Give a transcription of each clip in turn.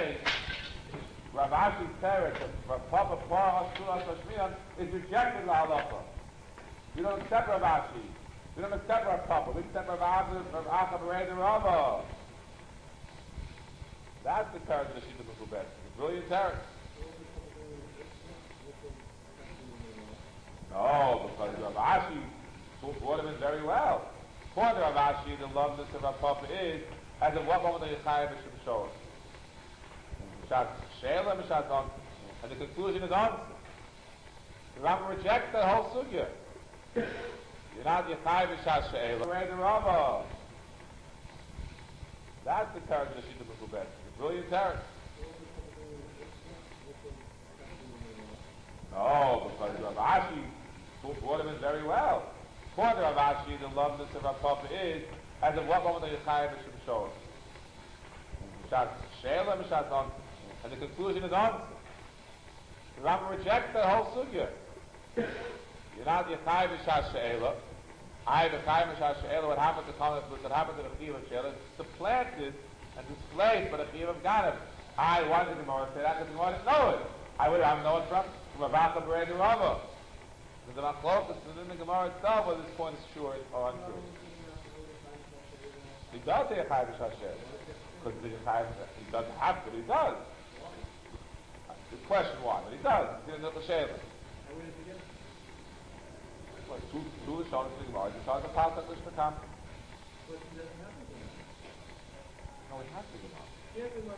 saying Rav Ashi's parent, Rav Papa Pua Asulas Hashmiyan, is rejected la halacha. We don't accept Rav Ashi. We don't accept Rav Papa. We accept Rav Acha B'Rei Rava. That's the terror of the Shita B'Kubet. It's a brilliant terror. No, because Rav Ashi brought him in very well. For the Rav Ashi, the loveness of Rav Papa is as in what moment the Yechayim B'Shem Shoah. Mishat Sheila, Mishat On. And the conclusion is answer. The Rambam rejects that whole sugya. You're not Yechayim Mishat Sheila. B'Rei Rava. That's the terror of the Shita B'Kubet. It's a brilliant terror. No, because Rav Ashi brought him in very well. For the Rav Ashi, the loveness of Rav Papa is as in what moment the Yechayim B'Shem Shoah. Mishat Sheila, Mishat On. And the conclusion is answer. The Rambam rejects that whole sugya. You're not Yechayim Mishat Sheila. Yechayim Mishat Sheila. What happened to Khanas, what happened to the Chiyuv of Sheila, is supplanted and displaced by the Chiyuv of Ganav. Why did the Gemara say that? Because the Gemara didn't know it. Where do I know it from? From Avacha B'Rei Rava. The Machlokas within the Gemara itself, whether this point is true or untrue. He does say Yechayim Mishat Sheila. Because he doesn't have to, but he does. The question why, but he does. He's in the Sheila. Two is shown in the Gemara. He's talking about the Lishma Kam. No, he has to Gemara.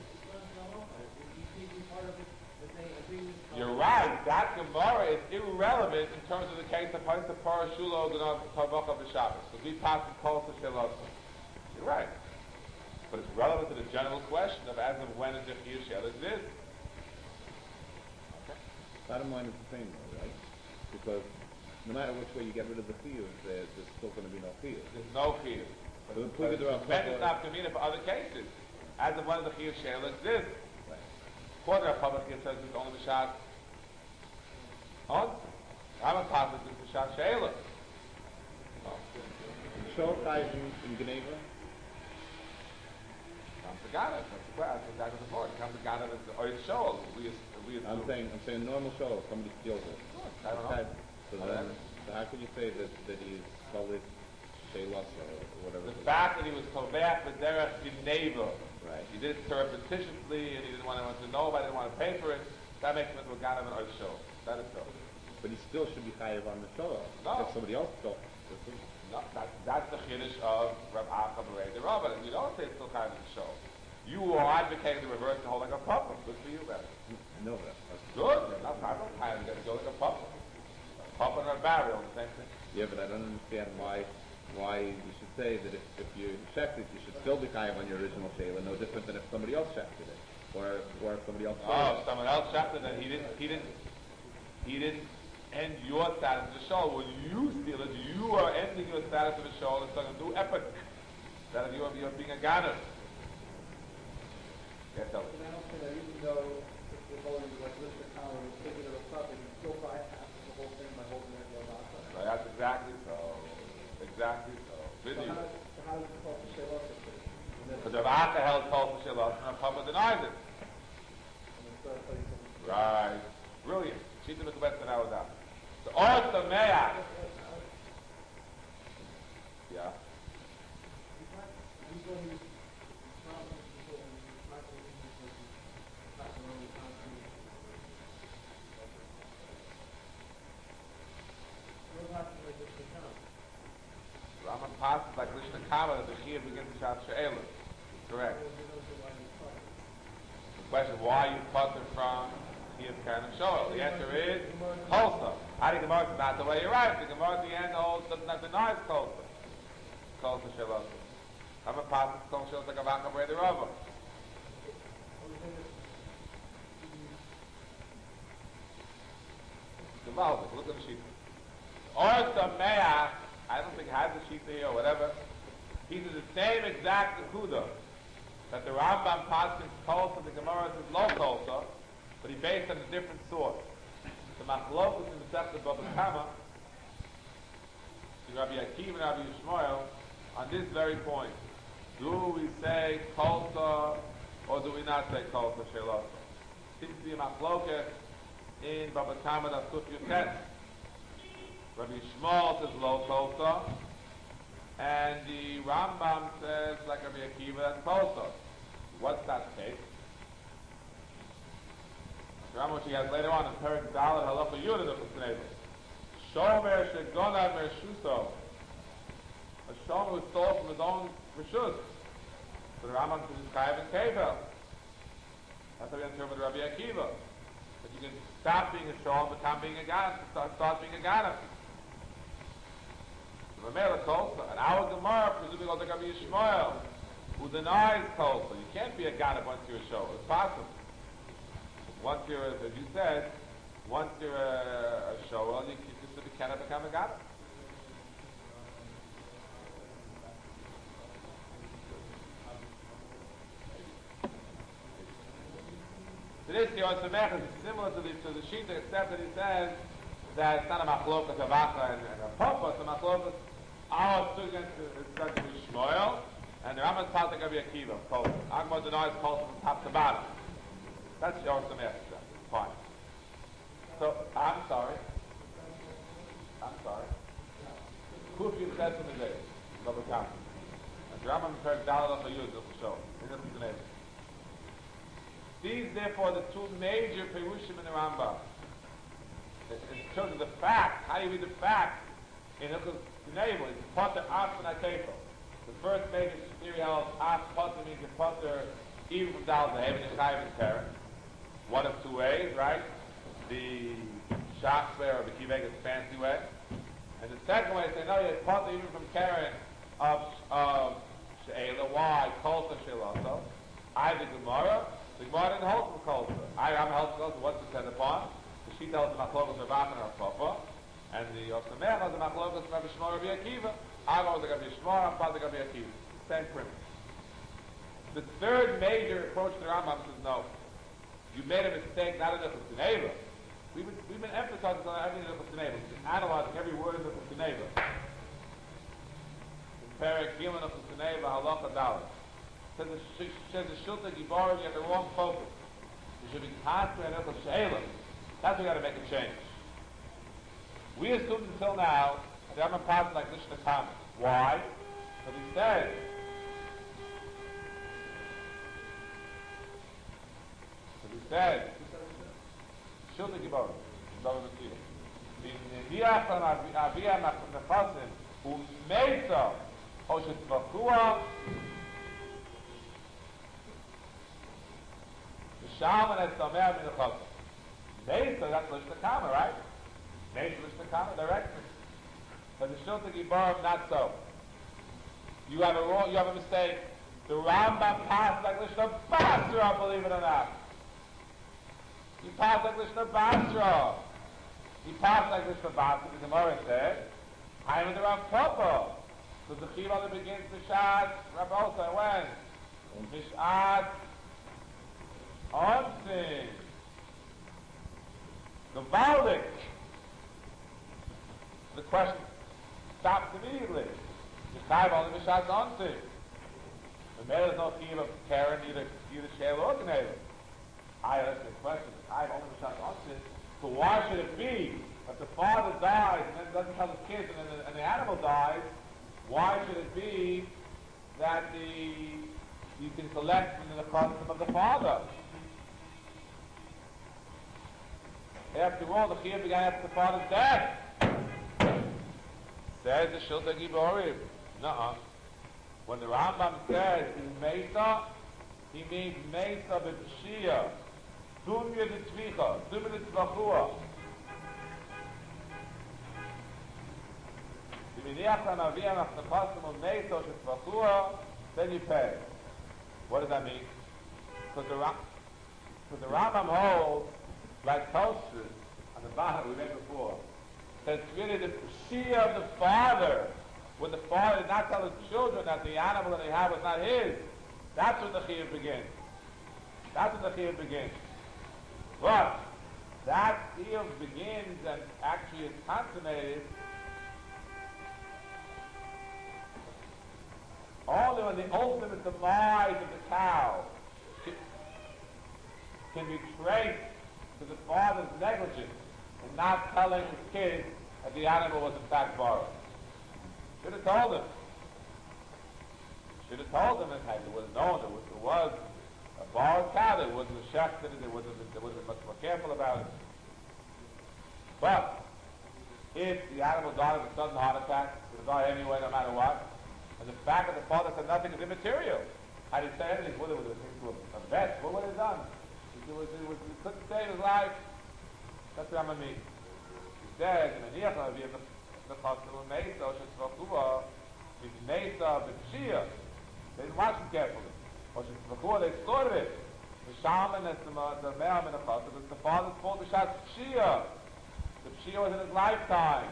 You're right. That Gemara is irrelevant in terms of the case of Paisa Parashulo Ganav Tavacha B'Shabbos. Because we pass the Kol Sheila. You're right. But it's relevant to the general question of as and when a Chiyuv Sheila exists. Bottom line is the same though, right? Because no matter which way you get rid of the Chiyuv, there's still going to be no Chiyuv. There's no Chiyuv. But it's not convenient for other cases. As and when the Chiyuv Sheila exists. Right. Quarter of public Chiyuv says it's only Mishat. I'm a positive Mishat Sheila. Show ties in Geneva? Comes to Ganav. That's exactly the point. Comes to Ganav as the Oid Shoal. I'm saying normal Shoal. Somebody steals it. I don't know. So how can you say that he's Khalid Sheilas or whatever? The fact that he was Kovach with Derech Geneva. Right. He did it surreptitiously and he didn't want anyone to know about it, didn't want to pay for it. That makes him into a Ganav and Oid Shoal. That is so. But he still should be chayiv on the Shoal. No. If somebody else stole. No, that's the chiddush of Rav Acha B'Rei Rava. And you don't say it's still chayiv on the Shoal. You are advocating the reverse to hold like a papa. Good for you, man. No, that's good. Not chayiv. You got to go like a papa. Papa and a barrel, the same thing. Yeah, but I don't understand why you should say that if you checked it, you should still be chayiv on your original Sheila, no different than if somebody else checked it, or if somebody else. Oh, if someone else checked it, then he didn't end your status of the Shoal. When you steal it, you are ending your status of the Shoal. It's like a new epic. That of you're being a Ganav. Yes, tell me. And I don't say that even though the holding like Mr. Collins was taking it a puppet, you still bypasses the whole thing by holding it to a That's exactly so. Exactly so. So how does the Kol Sheila fit? Because Rav Acha held Kol Sheila, and Papa denies it. Right. Brilliant. Shita Mikubet Tanawada. So, Orta Meah. Yeah. Raman passes like Lishna Kama that the Chiyuv begins to shout She'elah. Correct. The question, why you cut it from Chiyuv Karen and Shoel? The answer is Kolsa. How do you Gemara? It's not the way you're right. The Gemara at the end does not deny Kolsa. Kolsa She'elah. Raman passes Kolsa She'elah like a Vakam B'Rei Rava. Look at the sheet. Orta Meah. I don't think it has the sheet here or whatever. He did the same exact Nakuda that the Rambam Paskins Kolsa, the Gemara says low Kolsa, but he based on a different source. The Machlokus in the Sefta Baba Kama, Rabbi Akiva and Rabbi Yishmael, on this very point. Do we say Kolsa or do we not say Kolsa Shelosa? Seems to be a machloket in Baba Kama das Kuf Yuket. Rabbi Shmuel says Lo Kolsa, and the Rambam says, like Rabbi Akiva, that's Kolsa. What's that case? The Rambam, which he has later on in Perik Dalet Halacha Yud of the Tznevel. Shomer Shegonad Mershuso. A shomer who stole from his own Rishus. So the Rambam says it's Chayav and Kevel. That's how we interpret Rabbi Akiva. That you can stop being a shomer, become being a Gan, start being a Ganem. So Mamela Kolsa, and our Gemara, presumably goes like Rabbi Yishmael, who denies Kolsa. You can't be a Ganem once you're a shomer. It's possible. Once you're, as you said, once you're a shower, you just cannot become a Ganem. This here on Samech is similar to the Shita, except that he says that it's not a machlokas of Acha and a Papa, it's a machlokas our student is going to be Shmuel, and the Rambam's part of Rabbi Akiva, Kolsa. Agmar denies Kolsa from top to bottom. That's your Samech. Fine. So, I'm sorry. Kufi says in the day, Baba Kama. And the Rambam heard Dalet for you, just to show. These, therefore, the two major Perushim in the Rambam. In terms of the fact, how do you read the fact in Hilchos Gneva? It's Potter Af and Akefo. The first major theory held Af Potter means you Potter even from Dalet to Heaven and Chayav and Keren. One of two ways, right? The Shachs way or the Kivega's fancy way. And the second way is say, no, you're Potter even from Keren of She'ela. Why? Kolsa She'ela. I, the Gemara. The Gemara didn't hold from Kolsa. I am held from Kolsa. What's it said upon? The Shita holds the Machlokas of Rav and Rav Papa. And the Yosameh holds the Machlokas of Rabbi Shmuel Rabbi Akiva. I holds the Rabbi Shmuel, I'm part of Rabbi Akiva. Same premise. The third major approach to the Rambam says, no. You made a mistake, not in the Gneva. We've been emphasizing on everything in the Gneva. We've been analyzing every word in the Gneva. In Perek Gimel of the Gneva, Halacha Dalet. Says the Shulta Gibar, you have the wrong focus. You should be constantly on Hilchos She'ela. That's why we got to make a change. We assumed until now that I'm a person like Mishnah Kama. Why? Because he said, Shulta Gibar, David Messiah. The Niach on Aviyah Nechasim, who made so, Oshet Vachua, Shaman has Samer min Nechasim. Mesa, that's Mishnah Kama, right? Mesa, Mishnah Kama, directly. But the Shulta Gibar, not so. You have a mistake. The Rambam passed like Mishnah Basra, believe it or not. He passed like Mishnah Basra. He passed like Mishnah Basra. The Gemara said, I am in the Rav Papa. So the Chiv begins Mishat, Rabbosa, when? Mishat, Onsin. Gavaldik. The question stops immediately. Mishat only Mishat Onsin. The male is no Chiv of Karen, either She'el or Gneva. I ask the question, I've only Mishat Onsin. So why should it be that the father dies and then doesn't tell his kids and the animal dies? Why should it be that you can collect from the custom of the father? After all, the Chiyuv began after the father's death. Says the Shulta Giborim. Nuh-uh. When the Rambam says Mesa, he means Mesa b'Pshia. Dumya d'Tzvicha. Dumya d'Tzvachua. Then you pay. What does that mean? Because the Rambam holds, like Tosfos, on the bottom we read before, that it's really the Shia of the father, when the father did not tell his children that the animal that they have was not his. That's when the Chiyuv begins. But that Chiyuv begins and actually is consummated only when the ultimate demise of the cow can be traced to the father's negligence in not telling his kid that the animal was in fact borrowed. Should have told him. Should have told him, and they would have known there was a borrowed cow. They wouldn't have checked it. They would have been much more careful about it. But if the animal died of a sudden heart attack, it would die anyway, no matter what. And the fact that the father said nothing is immaterial. Had he said anything, would have been to a vet. What would he have done? He couldn't save his life. That's what I mean. He said, in the hospital, Mesa, they didn't watch it carefully. They slaughtered it. The shaman and the male in the hospital, it was the father's fault. The shot Shia. The Shia was in his lifetime.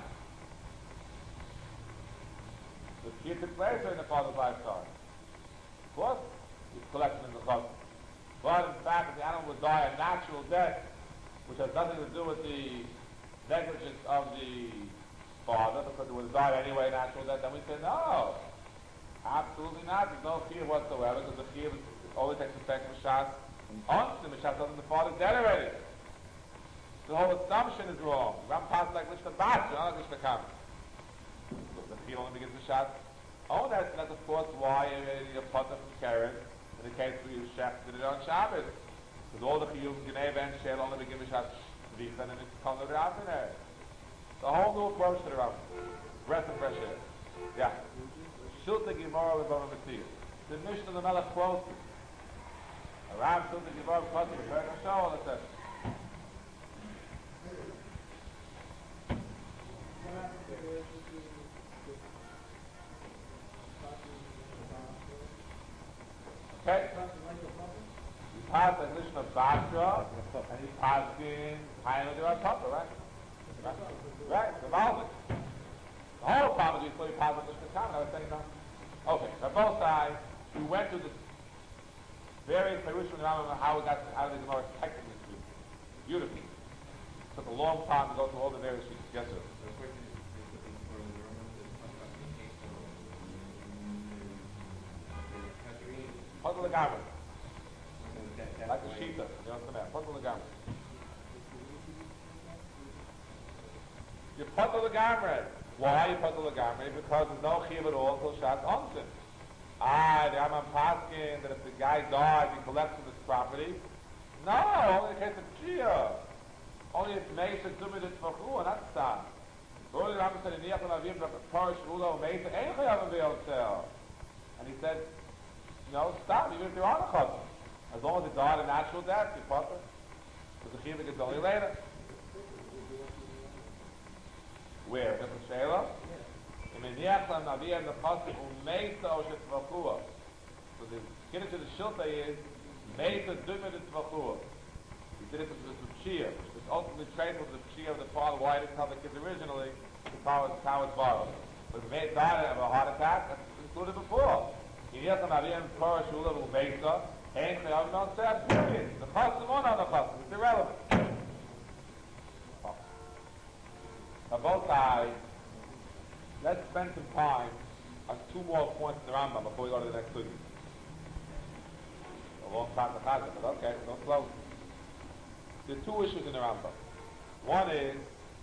The Shia took place during the father's lifetime. Of course, he's collecting in the hospital. But in fact, if the animal would die a natural death, which has nothing to do with the negligence of the father, because it would have died anyway, natural death, then we say no. Absolutely not. There's no fear whatsoever, because the fear always takes effect with Shas. The Mishas doesn't, the father's dead already. The whole assumption is wrong. Ram passed like Lishna Bat, not like Lishna Kam. The fear only begins with Shas. Oh, that's of course why you're put from Karen, in the case where you shafted it on Shabbos. Because all the Chiyuv, Geneva, and Shel only begin with Shas Vicha, and it's come to the Rav in there. The whole new approach to the Rav. Breath of fresh air. Yeah. Shulta Gemara with Bava Matir. The Mishnah of the Melech quotes it. Aram Shulta Gemara quotes it. Very much all it says. Okay? He passed the Mishnah of Basra, and he passed in Hainu de Rav Papa, right? Right, the Malvik. The whole problem is before he passed the Mishnah Kam, I was saying that. Okay, on both sides, we went to the various Perushim and how we got out of the Gemara technically speaking. Beautiful. It took a long time to go through all the various sheets. Yes, sir. Puzzle the Gamma. Like the Shita, you understand? Puzzle the Gamma. You puzzle the Gamma. Why you puzzle the Gamma? Because there's no Chiv at all until Shat Onsen. The Amam Paskin, that if the guy died, he collects his property. No, only in the case of Chia. Only if Mesa Tumid is Fachu, and that's done. So the Rambam said, and he said, no, stop, even if you're on a chazan. As long as it died a natural death, you put it. Because the chiv gets only later. Where? Different Shayla? So the get into the shilta is Mesa Dumid is Tvachua. He did it with the Shia, which was ultimately trained with the Shia of the father. Why didn't tell the kids originally? The cow was borrowed. But if they died of a heart attack, that's included before. The custom or not the custom, it's irrelevant. On both sides, let's spend some time on two more points in the Rambam before we go to the next study. A long time to Chazan, but okay, don't close. There are two issues in the Rambam. One is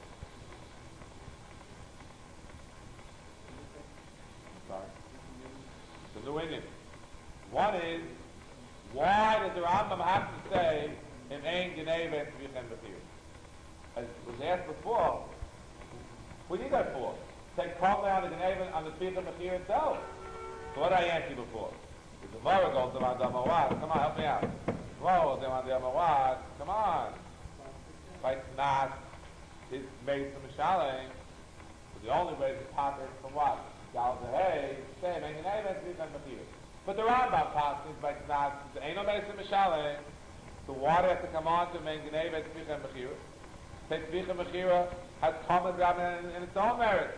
the new Indian. One is, why does the Rambam have to say in Ein Geneva and Tvichem B'chir? As was asked before, what do you need that for? Take Kavli on the Geneva on the Tvichem B'chir itself. So what did I answer you before? The Gemara goes to Amawad. Come on, help me out. Whoa, Amawad. Come on. By Tnas, his made some Mishalim. The only way to pop it from what? Gal the hay, same, Ein Geneva and Tvichem B'chir. But the Rambam passes by Tnas, there ain't no Mesim Mishalim. The water has to come on to Ein Geneva and Tvichem B'chir. Take Tvichem B'chir has come in its own merits.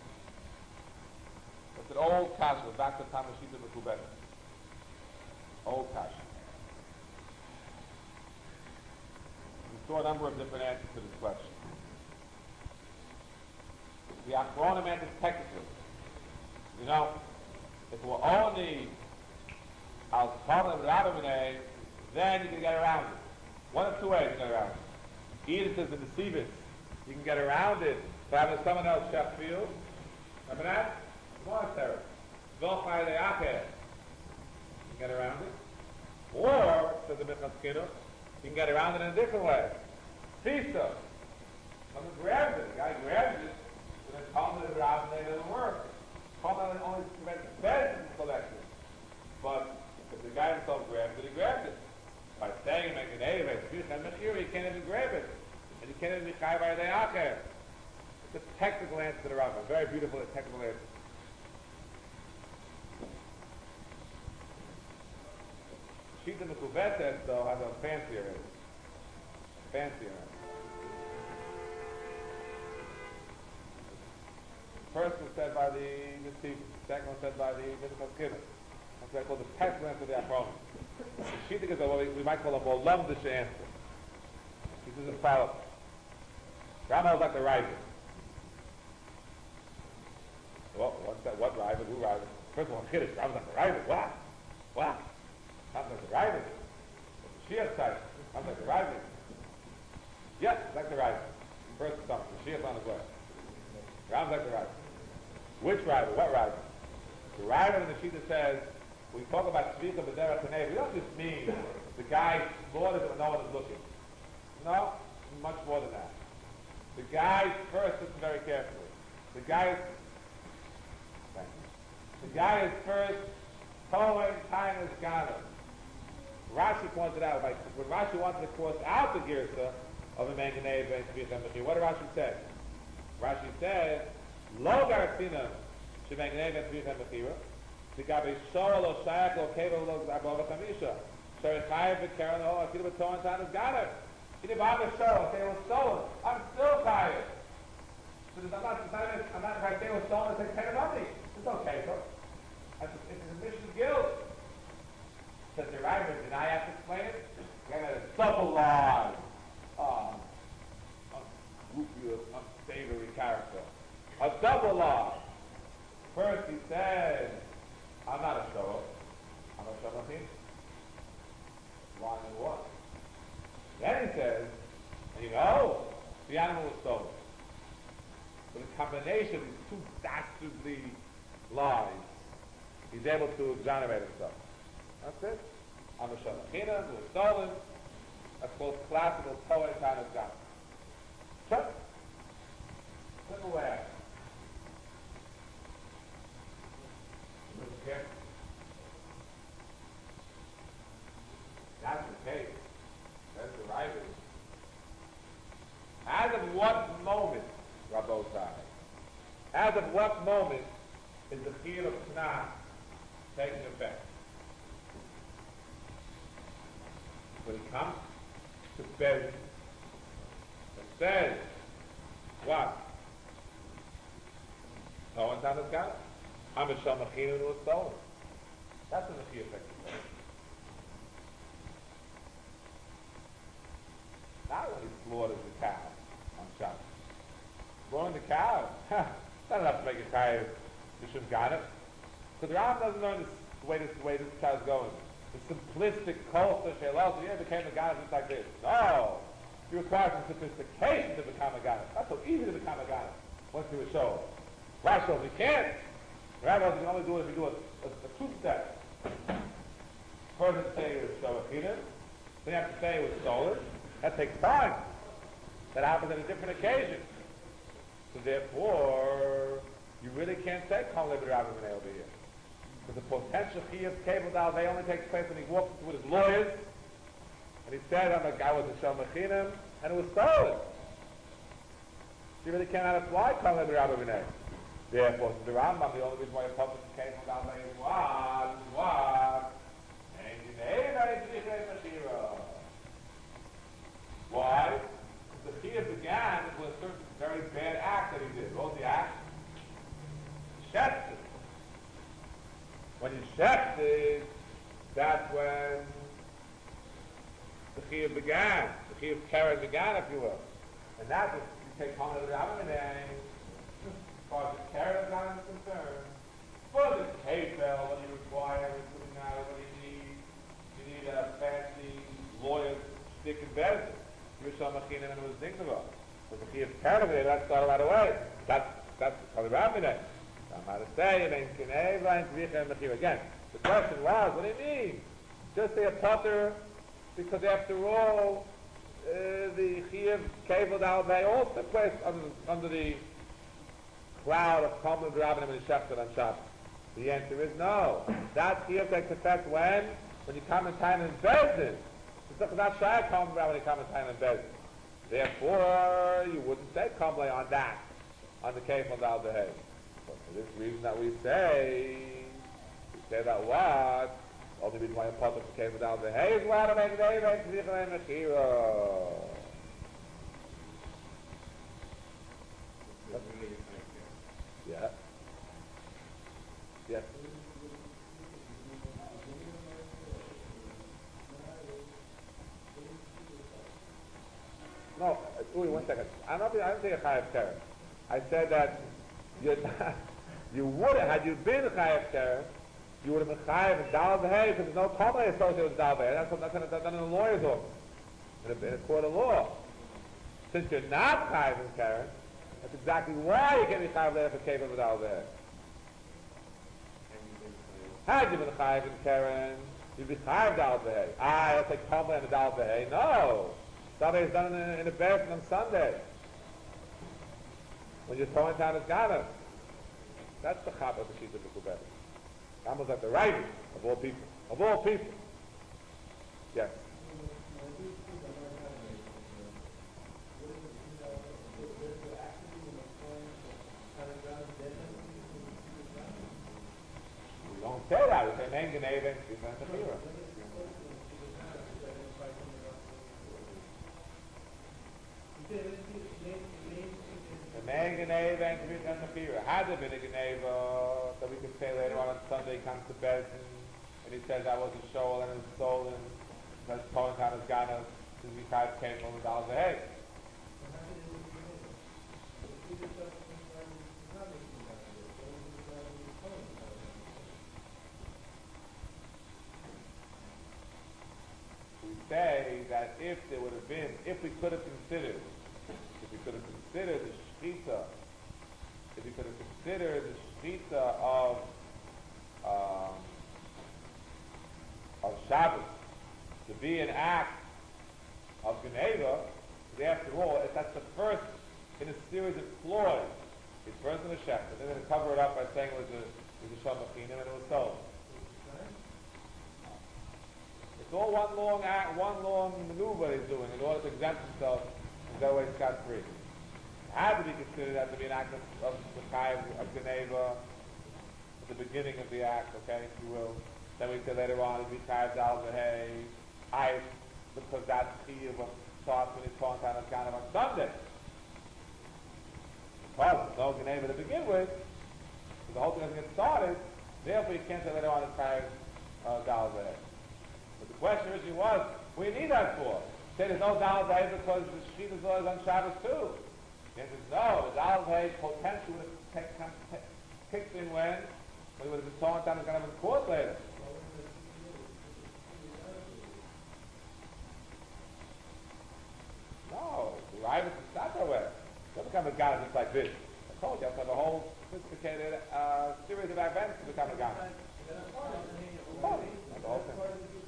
It's an old kasha, back to Tamashita Mekubet. Old kasha. We saw a number of different answers to this question. The Achronim answers technically. You know, if we're only Al Tamim Rabbaneh, then you can get around it. One of two ways you can get around it. Either says the deceivers, you can get around it by having someone else chef for you. Remember that? Monetary. V'ochai le'acher. You can get around it. Or, says the Minchas Chinuch, you can get around it in a different way. Fisa. Someone grabs it. The guy grabs it, and then Talmud and Rav doesn't work. Talmud only prevents the bed from collecting. But if the guy himself grabs it, he grabs it. By saying, make an Eivah, he can't even grab it. And he can't even be Chai by the Acher. It's a technical answer to the Rambam. Very beautiful technical answer. Shita Mekuvetes, though, has a fancier answer. Fancier answer. First was said by the Nesiv, second was said by the Minchas Chinuch. That's what I call the technical answer to the Achronim. The Shita is what we might call a more lumdish answer. This is infallible. Rambam is like the rival. Well, what's that? What rival? Who rival? First of all, Chiddush. Rambam's like the rival. What? What? Rambam's like the rival. Shia side. Rambam's like the rival. Yes, like the rival. First of all, the Shia's on his way. Rambam's like the rival. Which rival? What rival? The rival in the Shita says, when we talk about Tzvika B'derech Tanei, we don't just mean the guy slaughters it when no one is looking. No, much more than that. The guy first, listen very carefully. The guy is first towing time is Ghana. Rashi pointed out, when Rashi wanted to cross out the Girsa of a Manganei Ben Tzvika Mechi, what did Rashi say? Rashi said, Lo Garcina Shemanganei Ben Tzvika Mechira, Tikabe Shor Lo Shayach Lo Keva Lo Zabova Kamisha, Sherichayev V'Karen Ho Akidu B'Tohan Tan is Ghana. He didn't bother to show, say it was stolen. I'm still tired. So I'm not, if I say it was stolen, it's like 10 money. It's okay, so it's a mission of guilt. Says the writer, did I have to explain it? I got a double lie. Unscrupulous, unsavory character. A double lie. First he said, I'm not a shower. I'm a shower thing. Lying in what? Then he says, and you know, the animal was stolen. But the combination of these two dastardly lies, he's able to exonerate himself. That's it. I'm a Shalachina, who was stolen. That's called classical Torah kind of God. So, simple way. That's the case. That's the rival. As of what moment, Rabotai, as of what moment is the fear of Tanakh taking effect? When it comes to Bezin, it says, what? No one's on the sky. I'm a Shamachinu who was stolen. That's when the fear takes effect. Not when he slaughters the cow on Shabbos. Slaughtering the cow, not enough to make it tired. You shouldn't got it. Because the Ram doesn't learn the way this child's going. The simplistic culture, Sheilel, so became a god just like this. No! You require some sophistication to become a god. Not so easy to become a god once you were shown. Rashi says you can't. The Rabbi says you can only do it if you do a two-step. First to say it was Shavachina, then you have to say it was stolen. That takes time. That happens on a different occasion. So therefore, you really can't say Kol Levi Rabbi Menei over here. Because the potential Chiyuv Kevil Dalvei only takes place when he walks into with his lawyers, and he said, I'm a guy with a Shalmachinim, and it was stolen. You really cannot apply Kol Levi Rabbi Menei. Therefore, to the Rambam, the only reason why a public Kevil Dalvei is what? And you may not Why? Because the Chiyuv began with a certain very bad act that he did. What was the act? Shefted. When you shefted, that's when the Chiyuv began. The Chiyuv Keren began, if you will. And that's what you take Kol Levi Rabbi Menei, as far as the Keren Gan is concerned. For the Kefel, what do you require? What do you need? You need a fancy lawyer stick in Bezin. Yerusha Machinim and it was Nignava. But the Chiyuv Keren, that's started right away. That's Kali Rabbi. I'm about to say, again, the question was, what do you mean? Just say a potter, because after all, the Chiyuv Kevod Al Vei also placed under the cloud of Talmud Rabbanim and Shechter on Shabbos. The answer is no. That Chiyuv takes effect when you come in time in Bezdin. It's not shy Talmud Rabbanim when you come in time in Bezdin. Therefore, you wouldn't say Kamlay on that, on the Kevod Al Vei. But for this reason that we say that what? Only reason why a potter came without the hay is why to make the hay makes Zichra and Mechira. Yeah. Yes. No, wait 1 second. I didn't say a Chayav Keren. I said that you would have, had you been Chayav Keren, you would have been Chayav and Dal V'Hei, because there's no Talmud associated with Dal V'Hei. That's done in a lawyer's office, in a court of law. Since you're not Chayav in Keren, that's exactly why you can be Chayav there for Kevin with Dal V'Hei. Had you been Chayav in Keren, you'd be Chayav Dal V'Hei. I'll take Talmud and Dal V'Hei. No. Dal V'Hei is done in a basin on Sunday. When you're throwing down his Ghana. That's the Chab of the Shita B'Kubet. Rambam's like the right of all people. Of all people. Yes. We don't say that. We say Mein Geneva and Shita B'Kubet. Mein Geneva and Shita B'Kubet. Had there been a Geneva that we could say later on Sunday he comes to bed and he says I was a shoal and his soul and that's pouring out his Ghana to be kind of came from the dollars a head. We say that if there would have been, if we could have considered the Shechita, if we could have considered the Shechita of Shabbos to be an act of Geneva, after all, that's the first in a series of ploys. It's first in the Shechta, and then they cover it up by saying it was a Shamachinim and it was sold. It's all one long act, one long maneuver he's doing in order to exempt himself and go away scot-free. Had to be considered that to be an act of Geneva at the beginning of the act, okay, if you will. Then we say later on, we carved out the hay, ice, because that's Chiyuv of starts when it's calling time of Ghana on Sunday. Because there's no Geneva to begin with, so the whole thing doesn't get started, therefore you can't say later on it's carved Dal V'Hei. But the question originally was, what do you need that for? Say there's no Dal V'Hei because the Shechita's law is on Shabbos too. The answer is no, the Dal V'Hei potentially would have kicked in when we would have been talking time of Ghana in court later. No, the Rav is not that way. It doesn't become a Ghana just like this. I told you, you have to have a whole sophisticated series of events to become a Ghana. Not the whole thing.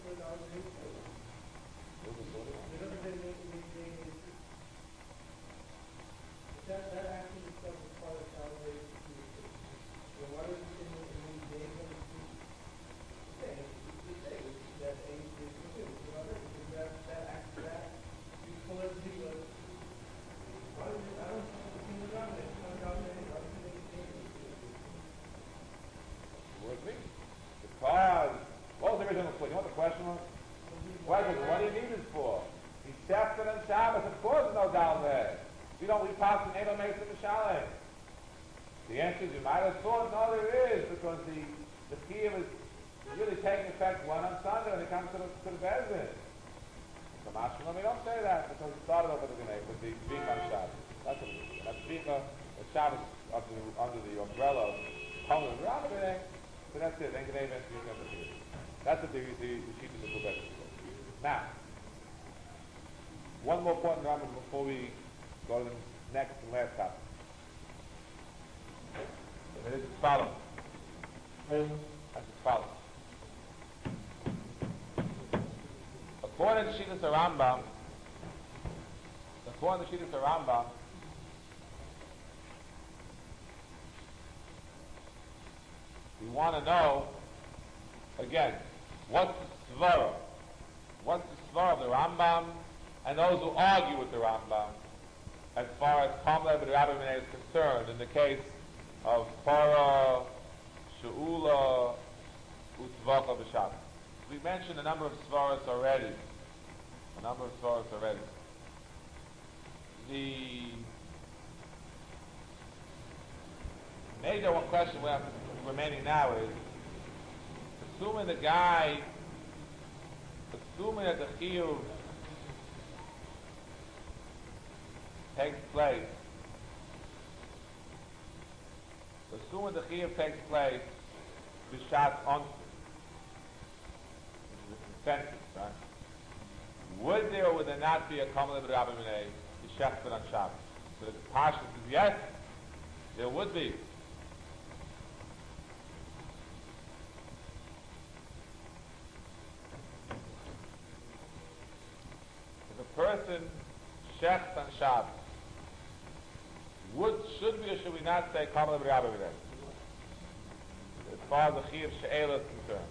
That action itself is part of salvation. So why does it say in the day of the say that a is fulfilled? That act, that you pull it together. Why does it, I don't see the dominant. With me? Because, what was the original question? You know what the question was? What do you need this for? He's Shefton and Shabbos, of course there's no down there. We pass an Edo Mesa Mishalem. The answer is you might have thought, no, there is, because the Chiyuv is really taking effect one on Sunday when it comes to the Bezdin. So Mashma, we don't say that because it started off with the Zvika on Shabbos. That's what it is. That's Zvika, the Shabbos under the umbrella of Talmud and Rabbanim. So that's it. That's what the sheet in the Bezdin. Now, One more point, Rambam, before we go to the next and last topic. It is as follows. As follows. According to Shittas Rambam, we want to know, again, what's the svara? What's the svara of the Rambam and those who argue with the Rambam as far as Kamla B'Rabbi Minei is concerned in the case of Para, She'ula, Utzvacha B'Shabbat. We mentioned a number of svaras already. The major one question we have remaining now is, assuming that the chiyuv takes place, b'shat on, which is the consensus, right? Would there or would there not be a Kamla B'Rabbi Minei, the Shechted on Shabbos? So the Pasha says yes, there would be. If a person shechts on Shabbos, should we or should we not say Kamla B'Rabbi Minei? As far as the Chiyuv She'ela is concerned.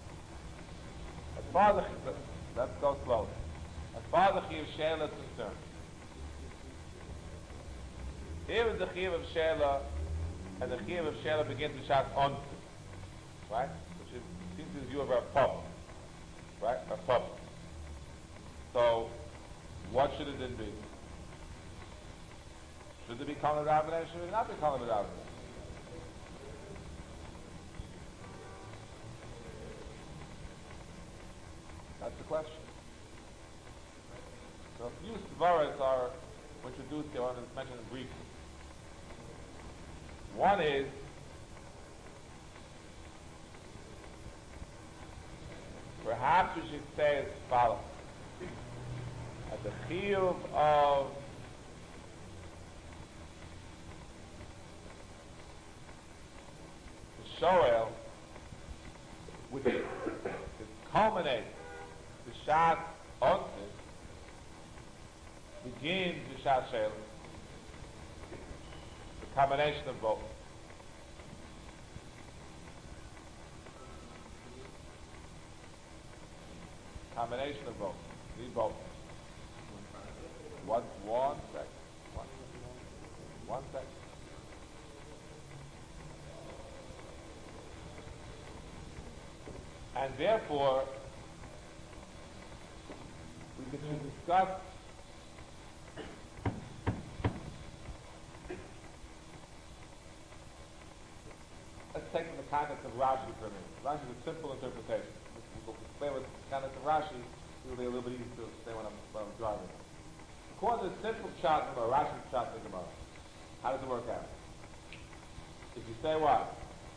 Let's go slowly. As far as the Chiyuv She'ela is concerned, if the Chiyuv of She'ela and the Chiyuv of She'ela begins to shout on, right? Which seems to be the view of our Pop, right? Our Pop. So, what should it then be? Should it be Kamla B'Rabbi Minei? Should it not be Kamla B'Rabbi Minei? That's the question. So a few svaras are introduced here. I want to mention them briefly. One is perhaps we should say as follows: at the chiyuv of the shoel, which culminates the Shat Onsis, begins the Shat She'ela. The combination of both. Need both. One second. One second. And therefore, we can discuss let's take from the context of Rashi for a minute. Rashi is a simple interpretation. We'll explain what the context of Rashi, it will be a little bit easier to explain when I'm driving. According to the simple shot Gemara, Rashi's shot in Gemara, how does it work out? If you say what?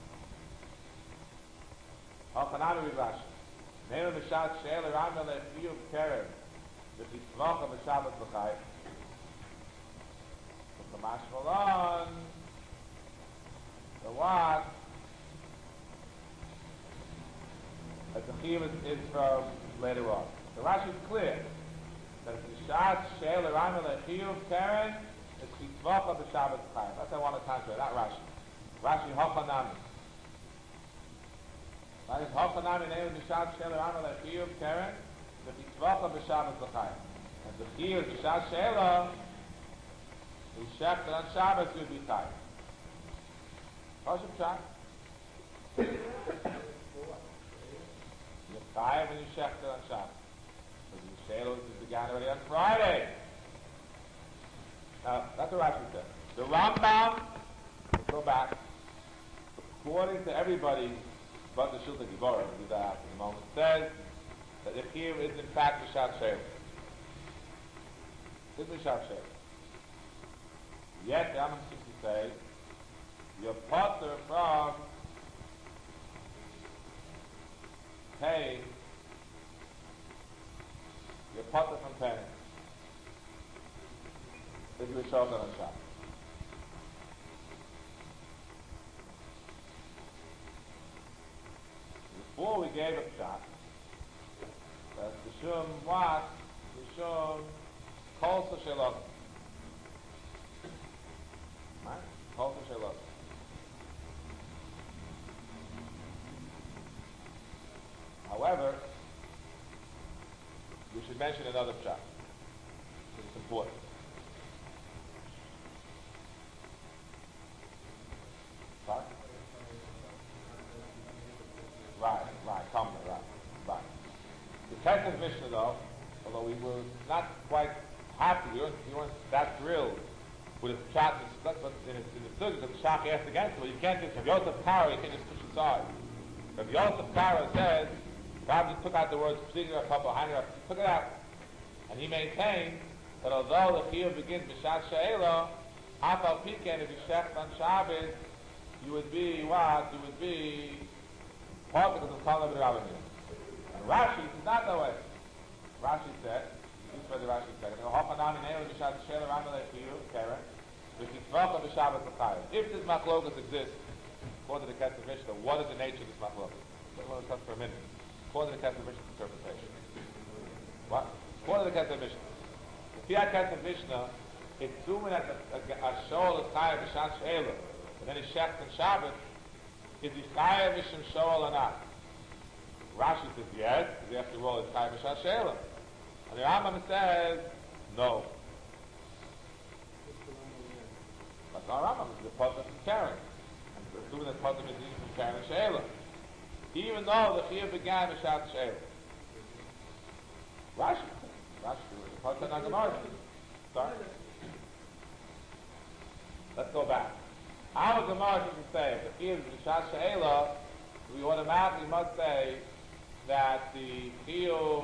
Al-Khanami with Rashi. Name of the shot She'ela Ramel Echiyuv Keren the Pitzvacha B'Shabbat B'Chai. The Mashmalon, the what? That the Chiyuv is from later on. The Rashi is clear that the shot She'ela Ramel Echiyuv Keren is Pitzvacha B'Shabbat B'Chai. That's what I want to concentrate, not Rashi. Rashi Hochanami. That is Hochanami name of the shot She'ela Ramel Echiyuv Keren the Pitzvacha B'Shabbat B'Chai. And the Chiyuv B'Shat She'ela is Shechted on Shabbos would be Chai. How's your shot? You're Chai when you Shechted on Shabbos. Because the She'ela began already on Friday. Now, that's what Rashi said. The Rambam, let's go back, according to everybody but the Shulchan Gibor, we'll do that in a moment, says that the Chiyuv is in fact the Shat She'ela. It's the Shat She'ela. Yet the Rambam seems to say you're potter from paying. You're potter from paying. if you were shochet on Shabbos. Before we gave a shot, that the shum what? The shum calls the shelot. Right? Calls the shelot. However, we should mention another shot. It's important. Sorry? Right, come there, right. The Kesef Mishnah, though, although we were not quite happy, we weren't that thrilled with the shot, but in the sukkah, the shach asked against it, well, you can't just have Yosef Kara, you can't just push aside. But Yosef Kara says, God just took out the words, Pshigir HaPapa, Hainer, took it out. And he maintained that although the Chiyuv begins B'Shat She'ela, Afal Piken, if you shecht on Shabbos, you would be what? You would be part because of Kala B'Rabbanim. And Rashi is not that way. Rashi said, this is what the Rashi said, if this machlokas exists, according to the Kesef Mishnah, what is the nature of this machlokas? We'll talk for a minute. According to the Kesef Mishnah interpretation. What? According to the Kesef Mishnah. The Piyat Kesef Mishnah, it's assuming that a shoal is chayav b'shat she'ela, and then he shecht on Shabbos, is he chayav b'shem shoal or not? Rashi says yes, because after all, it's chayav b'shat she'ela. And the Rambam says no. That's not Rambam, it's the Pasuk is carrying. And assuming that Pasuk is from carrying she'ela. Even though the Chiyuv began b'shat she'ela. Rashi, the Pasuk not Gemara. Sorry? Let's go back. Our Gemara should say, if the Chiyuv is b'shat she'ela, we automatically must say that the Chiyuv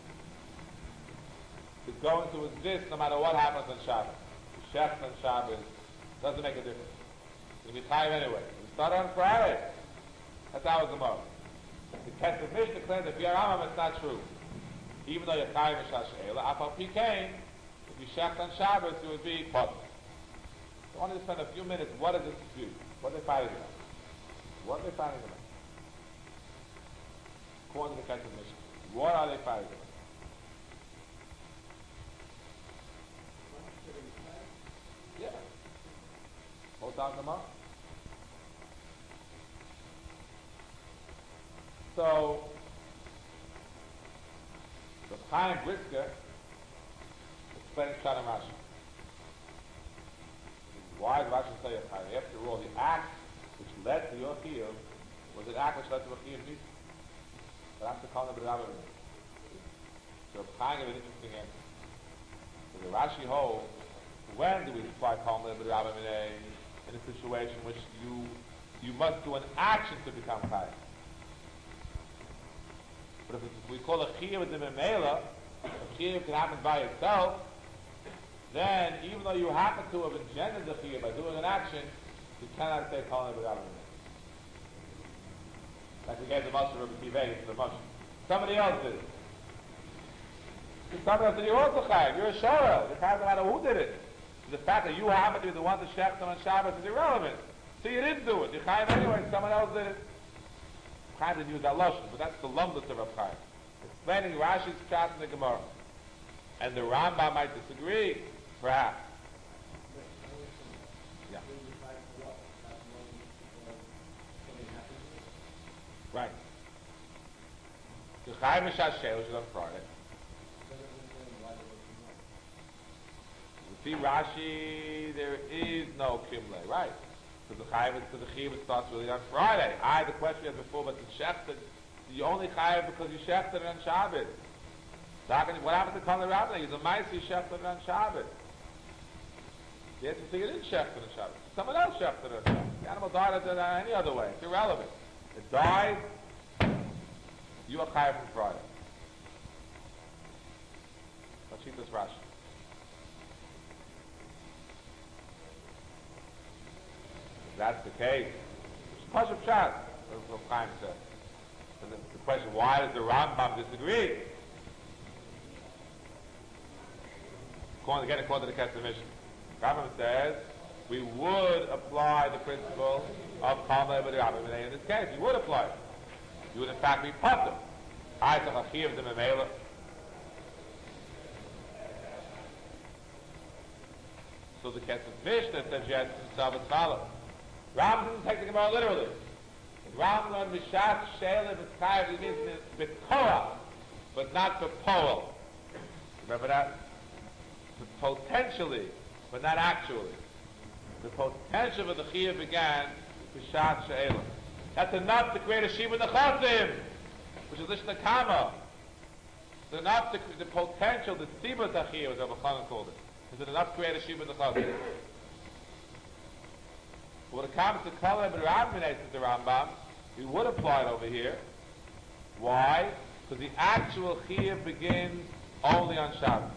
is going to exist no matter what happens on Shabbos. The Shecht on Shabbos doesn't make a difference. It's going to be chayav anyway. We start on Friday. That's our Gemara. The Kesef Mishnah claims that if you're Rambam, it's not true. Even though you're chayav b'shat she'ela, Afal Pikein, if you shecht on Shabbos, it would be potter. So I want to spend a few minutes. What is this dispute? What are they fighting about? What are they fighting about? According to the Kesef Mishnah, what are they fighting about? Yeah. Hold on them up. So, the Chaim Brisker explains Pshat Rashi. Why did Rashi say it? After all, the act which led to your Chiyuv was an act which led to a Chiyuv Mitzvah. But that's the Kala B'Rabbanim. So Chaim gave an interesting answer. So the Rashi holds, when do we apply Kala B'Rabbanim in a situation in which you must do an action to become Chaim? But if we call a Chiyuv with the Memela, a Chiyuv can happen by itself, then even though you happen to have engendered the Chiyuv by doing an action, you cannot say Kala B'Rabbanim. Like we gave the Moshe Rabbi Kivei to the Moshe. Somebody else did it. Somebody else said, you're also Chayav, you're a Shorel. It doesn't matter who did it. The fact that you happen to be the one to shecht on Shabbos is irrelevant. So you didn't do it. You're Chayav anyway, someone else did it. Chaim didn't use that lotion, but that's the lumdus of Rav Chaim. Explaining Rashi's pshat in the Gemara. And the Rambam might disagree, perhaps. Yeah. Right. The Chaim B'Shat She'ela, which is on Friday. You see Rashi, there is no Kimle, right? Because the Chiyuv starts really on Friday. The question you had before, but the Shechted, you only Chayav because you Shechted it on Shabbos. So what happened to Kala B'Rabbanim? He's a mice, you Shechted it on Shabbos. The answer is you didn't Shechted it on Shabbos. Someone else Shechted it on Shabbos. The animal died any other way. It's irrelevant. It died, you are Chayav from Friday. Let's read this Rashi. That's the case. It's Pashup Pshat, Rav Chaim said. And the question, why does the Rambam disagree? According to the Kesef Mishnah. Rambam says we would apply the principle of Kama B'Rabbanan in this case. You would apply it. You would in fact be puzzled. I took a of the Memela. So the Kesef Mishnah suggests himself as follows. Rambam doesn't take the Gemara literally. Rambam on Mishat Sheila B'Chayev, it means B'Koah, but not for Poel. Remember that? Potentially, but not actually. The potential of the Chiyah began Mishat Sheila. That's enough to create a Shiva Nechasim, which is Lishna Kama. It's enough to the potential, the Tzibah Tachiyah, as Rabbi Chanan called it. Is it enough to create a Shiva Nechasim? When it comes to Kala B'Rabbanan, says the Rambam, we would apply it over here. Why? Because the actual Chiyah begins only on Shabbos.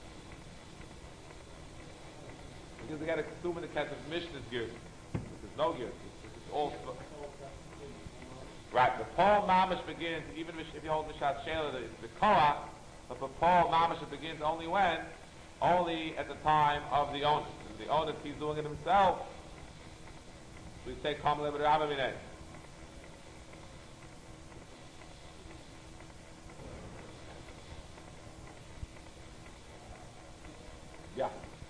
Because they got to consume in the case of Mishnah's gears. This is no gears. This is all. Right. The Paul Mamish begins, even if you hold Mishat Sheila, the Koach, but the Paul Mamish begins only when? Only at the time of the owner. If the owner, he's doing it himself, we say Kamal B'Rabbanan. Yeah.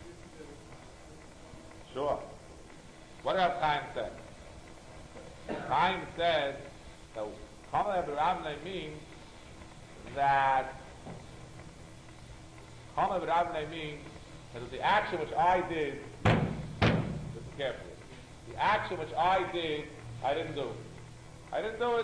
Sure. What does Chaim say? Chaim says that Kamal B'Rabbanan means that Kamal B'Rabbanan means that the action which I did, listen carefully, the action which I did, I didn't do it. I didn't do it.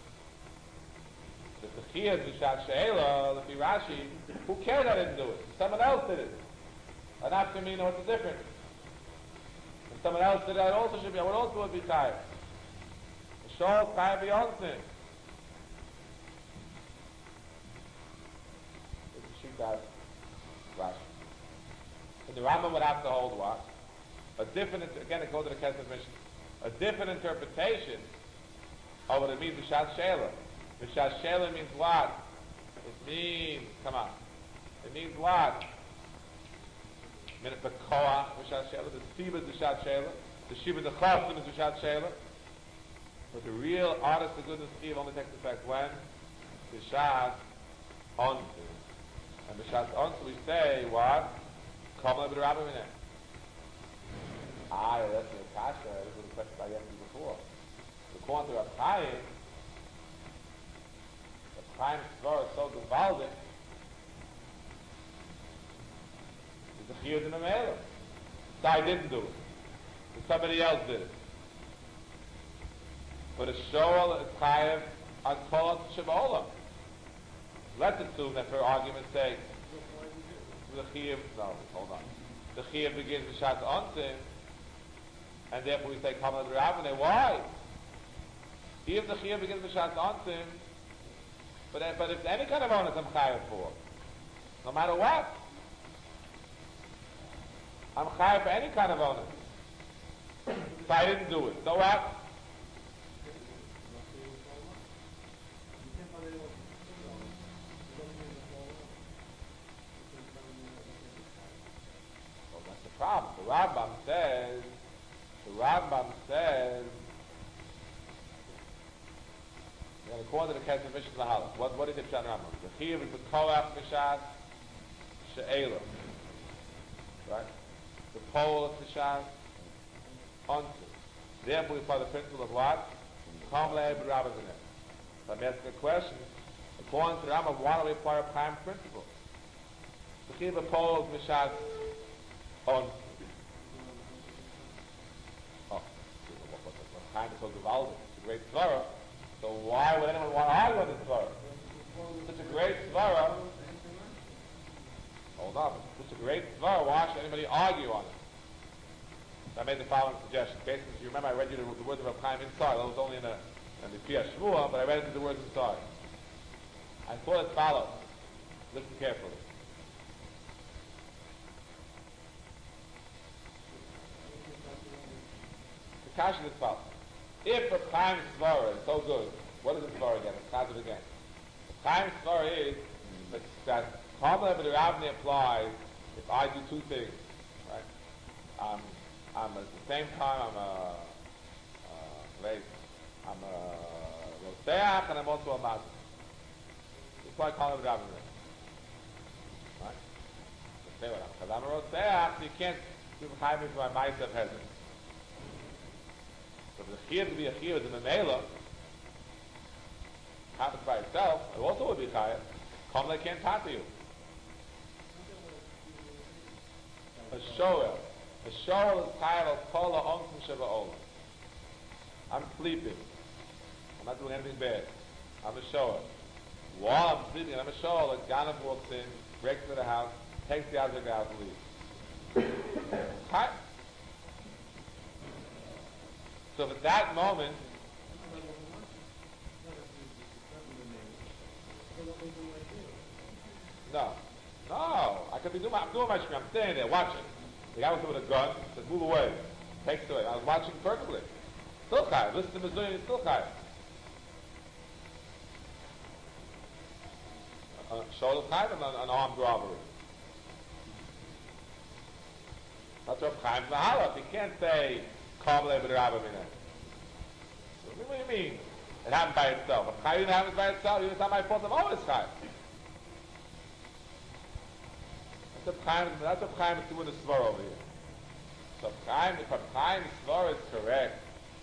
The Chiyah Mishat Sheila, the Rashi, who cares I didn't do it? Someone else did it. And after me, know what's the difference? If someone else did it, I also should be. I would also be chayav. The shol chayav beyond sin. This is Shitas Rashi. And the Rambam would have to hold what? A different, again, according to the Kesef Mishnah, a different interpretation of what it means Mishat Sheila. Mishat Sheila means what? It means, come on. It means what? Minute the Koah, Mishat Sheila, the Tzibah is Mishat Sheila, the Shiva Nechasim is Mishat Sheila. But the real honest to goodness Eve only takes effect when? Mishat Onsu. And Mishat Onsu we say what? Kamal B'Rabbanan. That's the Kasha, this was the question I asked you before. According to Rav Chaim, Rav Chaim's Svar is so gewaldic, the Chiyah in the Mela. So I didn't do it. But somebody else did it. But a Shoal is Chayav on Kolat Shebolam. Let's assume that for argument's sake, the Chiyah, no, hold on. The Chiyah begins with Shat Onsim, and therefore we say Kamal B'Rabbanan. Why? If the Chiyah begins with Shat Onsim, but if any kind of onus I'm Chayav for, no matter what, I'm chayav for any kind of onus. So I didn't do it. So what? Well, that's the problem. The Rambam says, and according to the Kesef Mishnah Lahalach, what is it Pshat Rambam? The Chiyuv is the Koach Mishat She'ela. Right? The pole of Mishat onto. Therefore, we apply the principle of what? Kamal B'Rabbanan. So I'm asking a question. According to the Rambam, why do we apply a prime principle? The Chiyuv of pole of Mishat onto. Time is so gewaldic. It's a great svara. So why would anyone want to argue on this svara? Such a great svara. Hold on. Such a great svara. Why should anybody argue on it? So I made the following suggestion. Basically, if you remember, I read you the words of Rav Chaim inside. That was only in the Piyah Shmuah, but I read it to the words inside. I thought as follows. Listen carefully. The kasha is follows. If Rav Chaim's svara is so good, what is the svara again? Let's count it again. Rav Chaim's svara is that Kamal B'Rabbanan applies if I do two things, right? I'm at the same time I'm a Roseach and I'm also a Mazda. That's why I call it Rabbi. Right? Say what I'm, because I'm a Roseach, so you can't do Chaim for my Ma'aseh of Hezek. So the Chiyuv to be a Chiyuv is in the Mela, happens by itself, it also would be Chaim. Come they can't talk to you. A Shoel. A Shoel is Chaim al Kol ha'onkum sheba'olam. I'm sleeping. I'm not doing anything bad. I'm a Shoel. While I'm sleeping and I'm a Shoel, a Ganav walks in, breaks into the house, takes the object out and leaves. Chaim. So at that moment, no, I could be doing I'm doing my shmir. I'm standing there watching. The guy was with a gun, says, move away. Takes it away. I was watching perfectly. Still chayav. Listen to Mizuyim, it's still chayav. Shoal chayav and an armed robbery. That's what chayav mahalach. You can't say, Kal Le'B'Rabba Mineh. What do you mean? It happened by itself. If chayav happens by itself, it's not my fault. I'm always chayav. That's what Chaim is doing the Svar over here. So if Chaim's Svar is correct,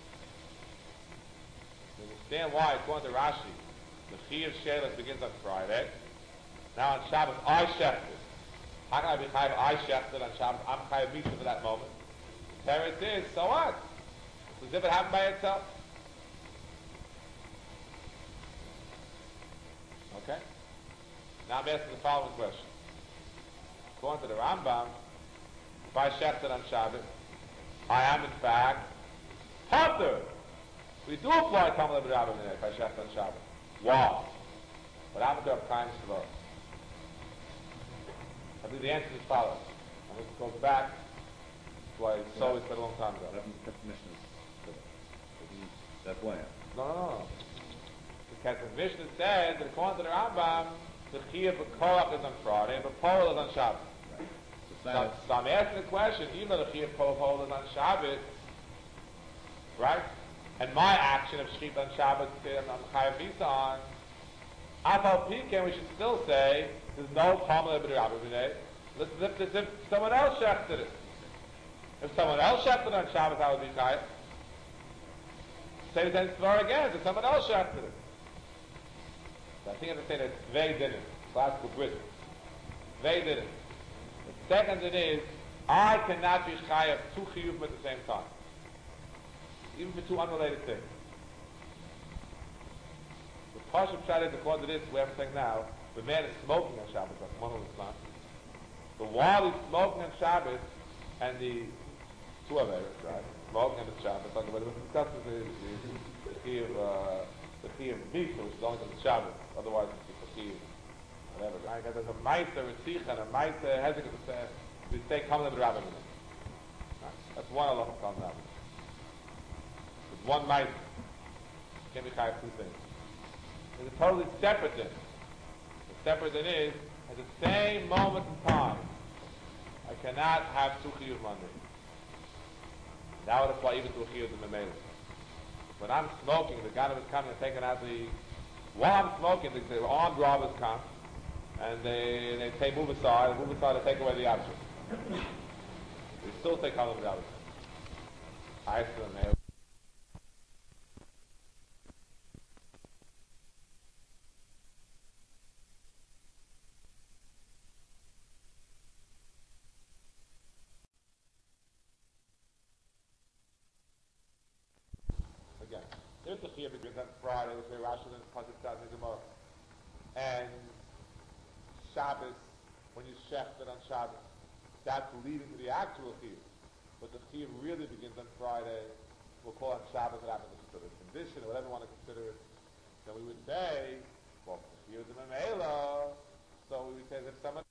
you understand why, according to Rashi, the Chiyuv Shelas begins on Friday. Now on Shabbos, I shechted. How can I be Chayiv I shechted on Shabbos? I'm Chayiv Mitzvah for that moment. Teretz is, so what? It's as if it happened by itself. Okay? Now I'm asking the following question. According to the Rambam, if I shechted on Shabbos, I am in fact Potter. We do apply Kal Le'B'Rabba Mineh if I shechted on Shabbos. Why? What happened to our Chaim Svar? I think the answer is as follows. I'm going to go back to what I saw we said a long time ago. That's why. No. Because the Mishnah said that according to the Rambam, the Chiyuv B'Korach is on Friday and B'Pol is on Shabbos. Right. So I'm asking the question, even though the Chiyuv B'Pol is on Shabbos, right? And my action of Shechit on Shabbos, I'm Chayav Misa on, Afal Piken, we should still say, there's no Kal Le'B'Rabba Mineh. Listen, as if someone else shechted it. If someone else shechted on Shabbos, I would be Chayav. Say the same Svar again, if someone else shechted it. So I think I have to say that Tvei didn't. Classical Brit. Tvei didn't. The second thing is, I cannot be Chayav two Chiyuvim at the same time. Even for two unrelated things. The Pashup Pshat is according to this, we have to think now, the man is smoking on Shabbos, like Monu Islam. But while he's smoking on Shabbos, and the two of it, right? Smoking on the Shabbos, like what we discussed is the Chiyuv Misa, which is only on the Shabbos. Otherwise, it's a Chiyuv, whatever. Right? There's a Ma'aser Ritzich and a Ma'aser Hezek, we say Kal Le'B'Rabba Mineh. That's one halacha Kal Le'B'Rabba Mineh. It's one Ma'aser. Can't be chayav two things. It's a totally separate thing. The separate thing is, at the same moment in time, I cannot have two chiyuv Monday. That would apply even to a chiyuv in the Memele. When I'm smoking, the guy is coming and taking out the... While I'm smoking, the armed robbers come, and they say move aside, they take away the object. We still take Kal Le'B'Rabba. I still am. If the Chiyuv begins on Friday, we say Rashi and Pasuk Tzad Gemara, and Shabbos, when you shechted on Shabbos, that's leading to the actual Chiyuv. But the Chiyuv really begins on Friday. We'll call it Shabbos. It happens to consider it condition, or whatever you want to consider it. Then we would say, well, the Chiyuv is a Memela. So we would say that if someone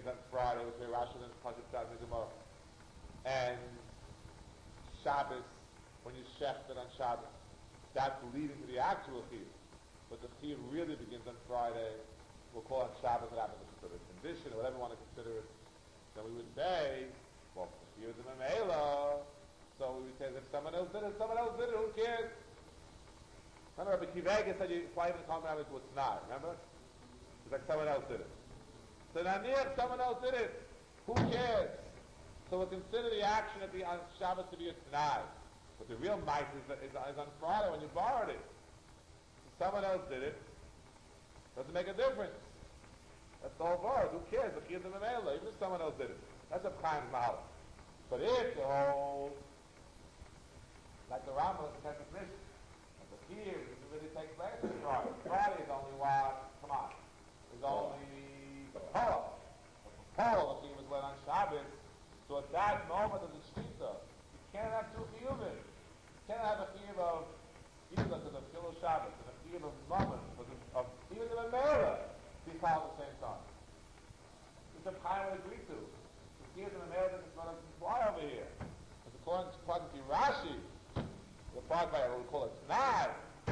on Friday, which we Rashi and Pasuk Tzad Gemara. And Shabbos, when you shechted on Shabbos, that's leading to the actual chiyuv. But the chiyuv really begins on Friday. We'll call it Shabbos, it happens to consider a condition, or whatever you want to consider it. Then we would say, well, the chiyuv is a memela. So we would say, if someone else did it, who cares? Remember, Rabbi Kivega said you fly even come out with what's not, remember? It's like someone else did it. So Naniach, someone else did it. Who cares? So we'll consider the action at the on Shabbos to be a t'nai. But the real might is on Friday when you borrowed it. So someone else did it. Doesn't make a difference. That's the whole word. Who cares? The chiyuv memela, even if someone else did it. That's a Chaim Mahal. But if the whole, like the Rambam, the Kesef Mishnah, the chiyuv doesn't really take place on Friday. Friday is only what? Come on. Is only the Paul. The Paul, the chiyuv was led on Shabbos. So at that moment of the shita, you can't have two chiyuvim. You can't have a chiyuv of either because of Kilo Shabbos and a chiyuv of Mammon, because of even the Memela, be called at the same time. Which a Chaim would agree to. The chiyuv of the Memela doesn't want to fly over here. It's according to Rashi, the part by what we call it Tnai,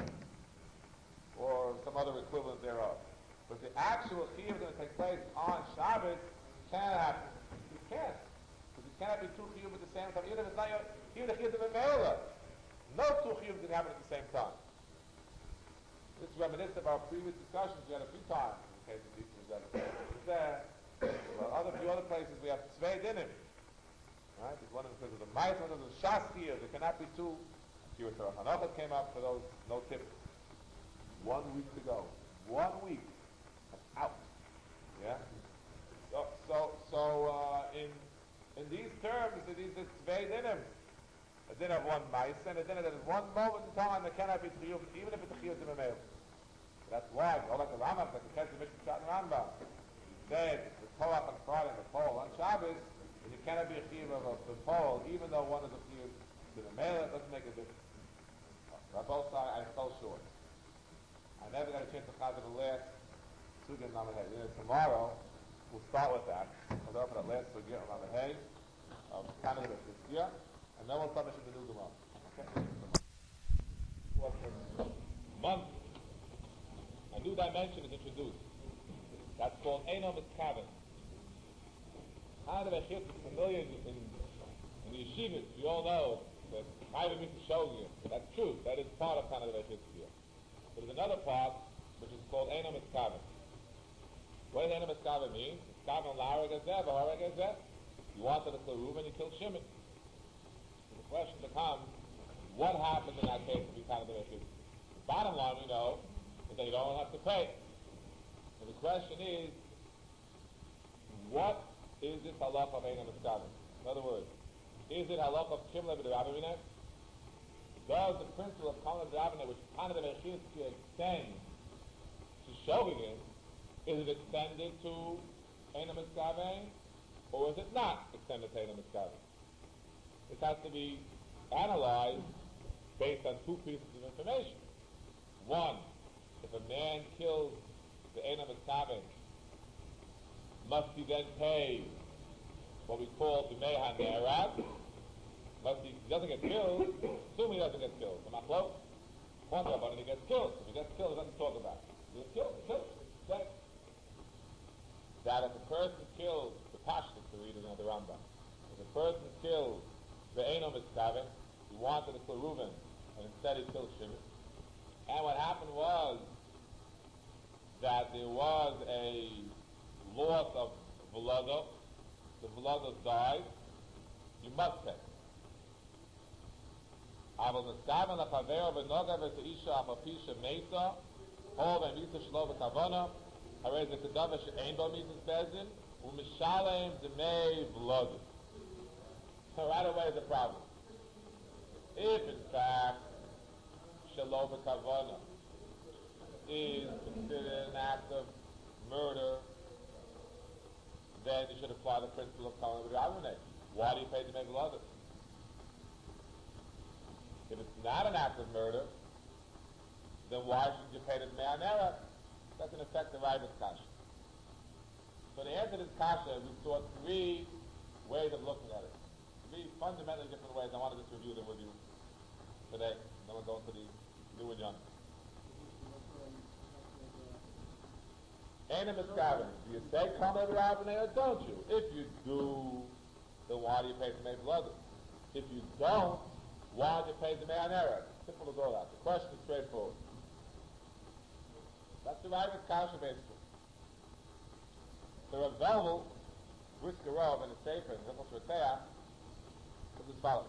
or some other equivalent thereof. But the actual chiyuv is going to take place on Shabbos, can't happen. You can't. Because it cannot be two chiyuv at the same time. Even if it's not your, even the chiyuv of Memela, no two chiyuv can happen at the same time. This is reminiscent of our previous discussions we had a few times in case of these things there. Well, few other places we have tzvei dinim. Right? There's one because of the mice, one of the shas chiyuv. There cannot be two. Kibbutz Hanochet came up for those, no tip. 1 week to go. 1 week. That's out. Yeah? So in these terms, these tzvei dinim, a din of one mice, and a din that is one moment in time that cannot be chiyuv, even if it's a chiyuv to memel. That's why, all like the Rambam, like the Kesef Mishnah Pshat and Rambam, he said the Torah on Friday and the Pole on Shabbos, and you cannot be a chiyuv of the Pole, even though one is a chiyuv to memel, it doesn't make a difference. On both sides, I fell short. I never got a chance to chaz the last sugya Namahe. Tomorrow, we'll start with that. We'll open that last sugya Namahe of Canada this year. And then we'll publish in the new Gemara. Okay? Month. A new dimension is introduced. That's called Einom Miskaven. Kind of a chip is familiar in the yeshivas. You all know that Chaim Mitzvah shows you. That's true. That is part of kind of the chip here. But there's another part which is called Einom Miskaven. What does Einom Miskaven mean? Miskaven l'hareg hazeh, v'hareg hazeh. You wanted to kill Reuben, you killed Shimon. So the question becomes, what happens in that case if you kind of the issue? The bottom line we know is that you don't have to pay. So the question is, what is this halach of Einom Miskaven? In other words, is it halach of Kimle b'derabineh? Does the principle of Kimle b'derabineh, which kind of the issue extend to Shogegin, is it extended to Einom Miskaven, or is it not extended to Einom Miskaven? This has to be analyzed based on two pieces of information. One, if a man kills the Einom Miskaven, must he then pay what we call the B'mei HaNe'erag? He doesn't get killed, assume he doesn't get killed. Am I close? But he gets killed. If he gets killed, he doesn't talk about it. He gets killed. Okay. That if a person kills the Pashtus, to read in the Rambam, if a person kills the Einom Miskaven, he wanted to kill Reuben, and instead he killed Shimon. And what happened was that there was a loss of Velados. The Velados died. You must pay. אבל מסכוון לחבר ונוגע ותאישה אף הפישה מייסה, או במיסה שלו בכוונה, הרי זה כדבר שאין בו מיסס בזין, ומשלם דמי ולודות. Right away is a problem. If in fact, shelo b'kavana is considered an act of murder, then you should apply the principle of Kalman B'Ravuneh. Why do you pay the Megalodot? If it's not an act of murder, then why should you pay the Me'anera? That's in effect the Rabbis Kasha. So the answer to this kasha, we saw three ways of looking at it. Three fundamentally different ways. I want to just review them with you today. Then we'll go into the new and young. Ain't miskaven. Do you say come every Rabbaneh or don't you? If you do, then why do you pay the Mei Blood? If you don't, why do you pay the Mei Hanera? Simple as all that. The question is straightforward. That's the right with kasha basically. The Rav Velvel, Briskerov, and the Sefer, and the Hilchos Roteach, is as follows.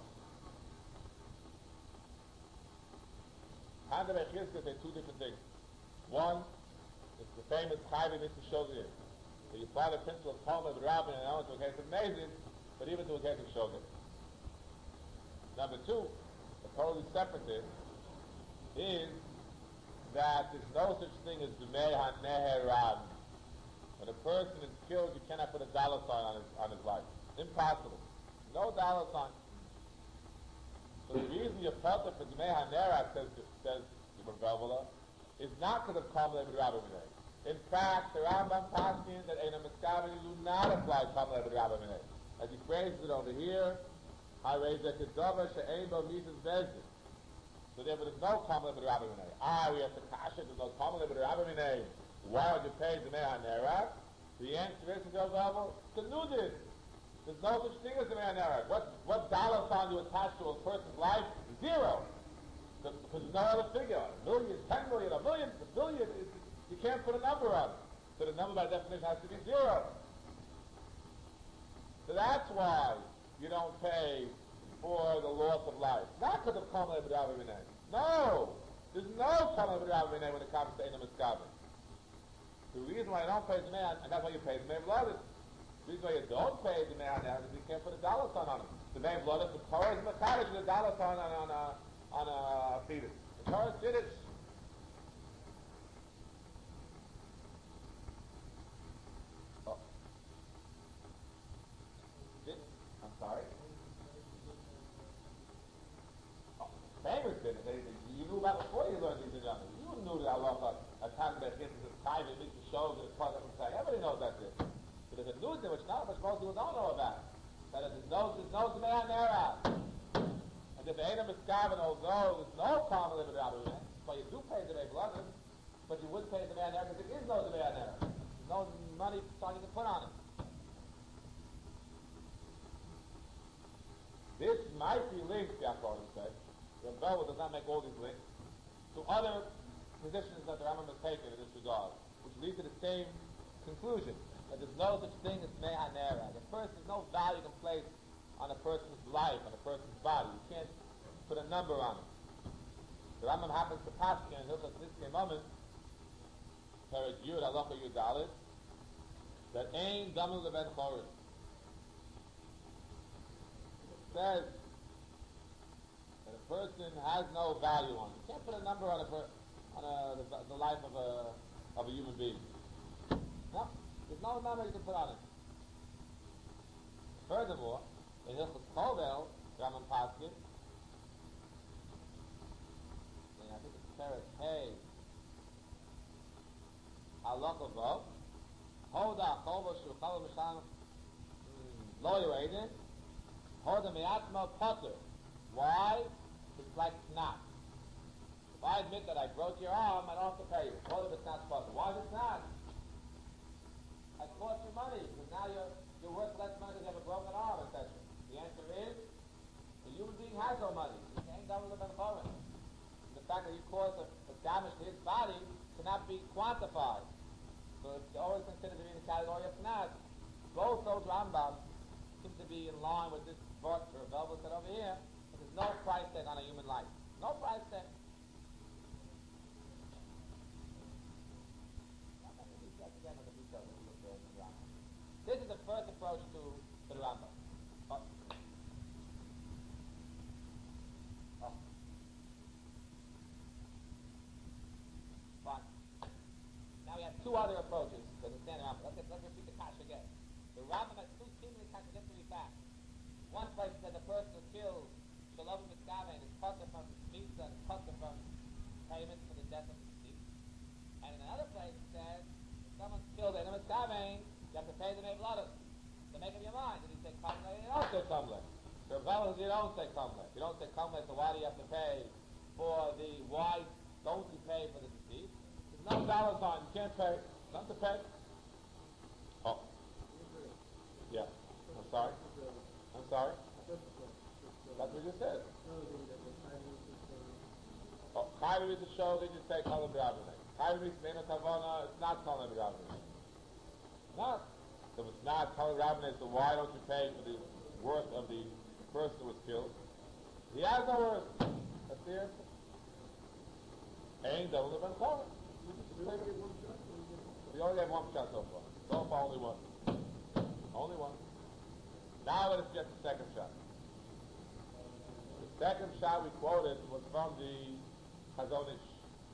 Hand of Echizka say two different things. One, it's the famous Chayvim Mitzvah Shogeg. So you apply the principle of Talmud Rabbin and Ellen to a case of Mezid, but even to a case of Shogeg. Number two, a totally separate thing, is that there's no such thing as B'mei HaNeher Rab. When a person is killed, you cannot put a dollar sign on his life. Impossible. No dollar sign. So the reason you're part of B'mei HaNeher, says Yibur Velvela, is not because of Kamel Ebed Rabbi Minei. In fact, the Rambam Paskin that Eina Miskaven do not apply Kamel Ebed Rabbi Minei. As he phrases it over here, I raise a Kedova She'ein Bo Mises Bezdin. So therefore there's no Kamel Ebed Rabbi Minei. We have to kasha, there's no Kamel Ebed Rabbi Minei. Why would you pay the Mei HaNerak? The answer is, to level, to Nudin. There's no such thing as the Mei HaNerak. What dollar sign you attach to a person's life? Zero. Because there's no other figure. A million, 10 million, a million, a billion. You can't put a number on it. So the number by definition has to be zero. So that's why you don't pay for the loss of life. Not because of Kamel Ebed Rabbi Minei. No! There's no Kamel Ebed Rabbi Minei when it comes to Eina Miskaven. The reason why you don't pay the Mei, and that's why you pay the Mei Blood. The reason why you don't pay the Mei HaNerak is you can't put a dollar sign on it. The Mei Blood, the Torah is Mechadish with a dollar sign on a fetus. The Torah did it. Oh. I'm sorry? Oh, famous did it. You knew about before you learned these things. You knew that Allah a time that gets this private meeting shows and part of the say. Everybody knows that's it. But there's a new thing which not much most people don't know about. That there's no Mei HaNerak. And if the Eina Miskaven, although there's no Kamel Ebed Rabbi Minei, but you do pay the Mei Blood, but you would pay the Mei HaNerak because there is no Mei HaNerak. There's no money starting to put on it. This might be linked, Yaakov said. The Rebbe does not make all these links to other positions that the Rambam has taken in this regard, which lead to the same conclusion, that there's no such thing as Mei HaNerak. There's no value you can place on a person's life, on a person's body. You can't put a number on it. The Rambam happens to Paskin in Hilchos Nizkei Moment, Perek Yud, Halacha Yud Dalet, that Ein Damul Leben Chorin. It says that a person has no value on it. You can't put a number on the life of a human being. No, there's no number you can put on it. Furthermore, in Hilchos Kovel, Rambam Paskin, and I think it's Perek Hey, Halacha Vav, Hoda Chovo Shulchan Misham Lo Yoedin, Hoda Me'atma Potter. Why? It's like snot. If I admit that I broke your arm, I don't have to pay you. Hoda B'snat Potter. Why is it snot? I cost you money, because now you're worth less money because you have a broken arm, etc. The answer is, the human being has no money. He ain't double the benefit. The fact that you caused a damage to his body cannot be quantified. So it's always considered to be in the category of snaz. Both those Rambam seem to be in line with this verse or Velvet said over here, but there's no price tag on a human life. No price tag. This is the first approach to the Rambam. Fine. Now we have two other approaches to understand the Rambam. Let's repeat the Kash again. The Rambam has two seemingly contradictory facts. One place says the person who kills Shalom Miskaven is cut from Mitzvah and cut from payment for the death of the deceased. And in another place it says if someone's killed in a Miskaven, You have to pay the Mevladas. To make up your mind. Did he say Kamle? You don't say Kamle. So if you don't say Kamle. You don't say Kamle, so why do you have to pay for the, why don't you pay for the deceased? There's no dollar sign. You can't pay. Nothing to pay. Oh. Yeah. I'm sorry. I'm sorry. That's what you just said. Oh, Chayv is to show that you say Kalam B'Ravimeh. Chayv is Meina Kavana, it's not Kalam B'Ravimeh. Not. So if it's not Kalam B'Ravimeh, so why don't you pay for the worth of the person who was killed? He has no worth. That's the answer. Ain't double the Ben Chorah. We only have one shot so far. So far, only one. Only one. Now let us get the second shot. The second shot we quoted was from the Chazon Ish.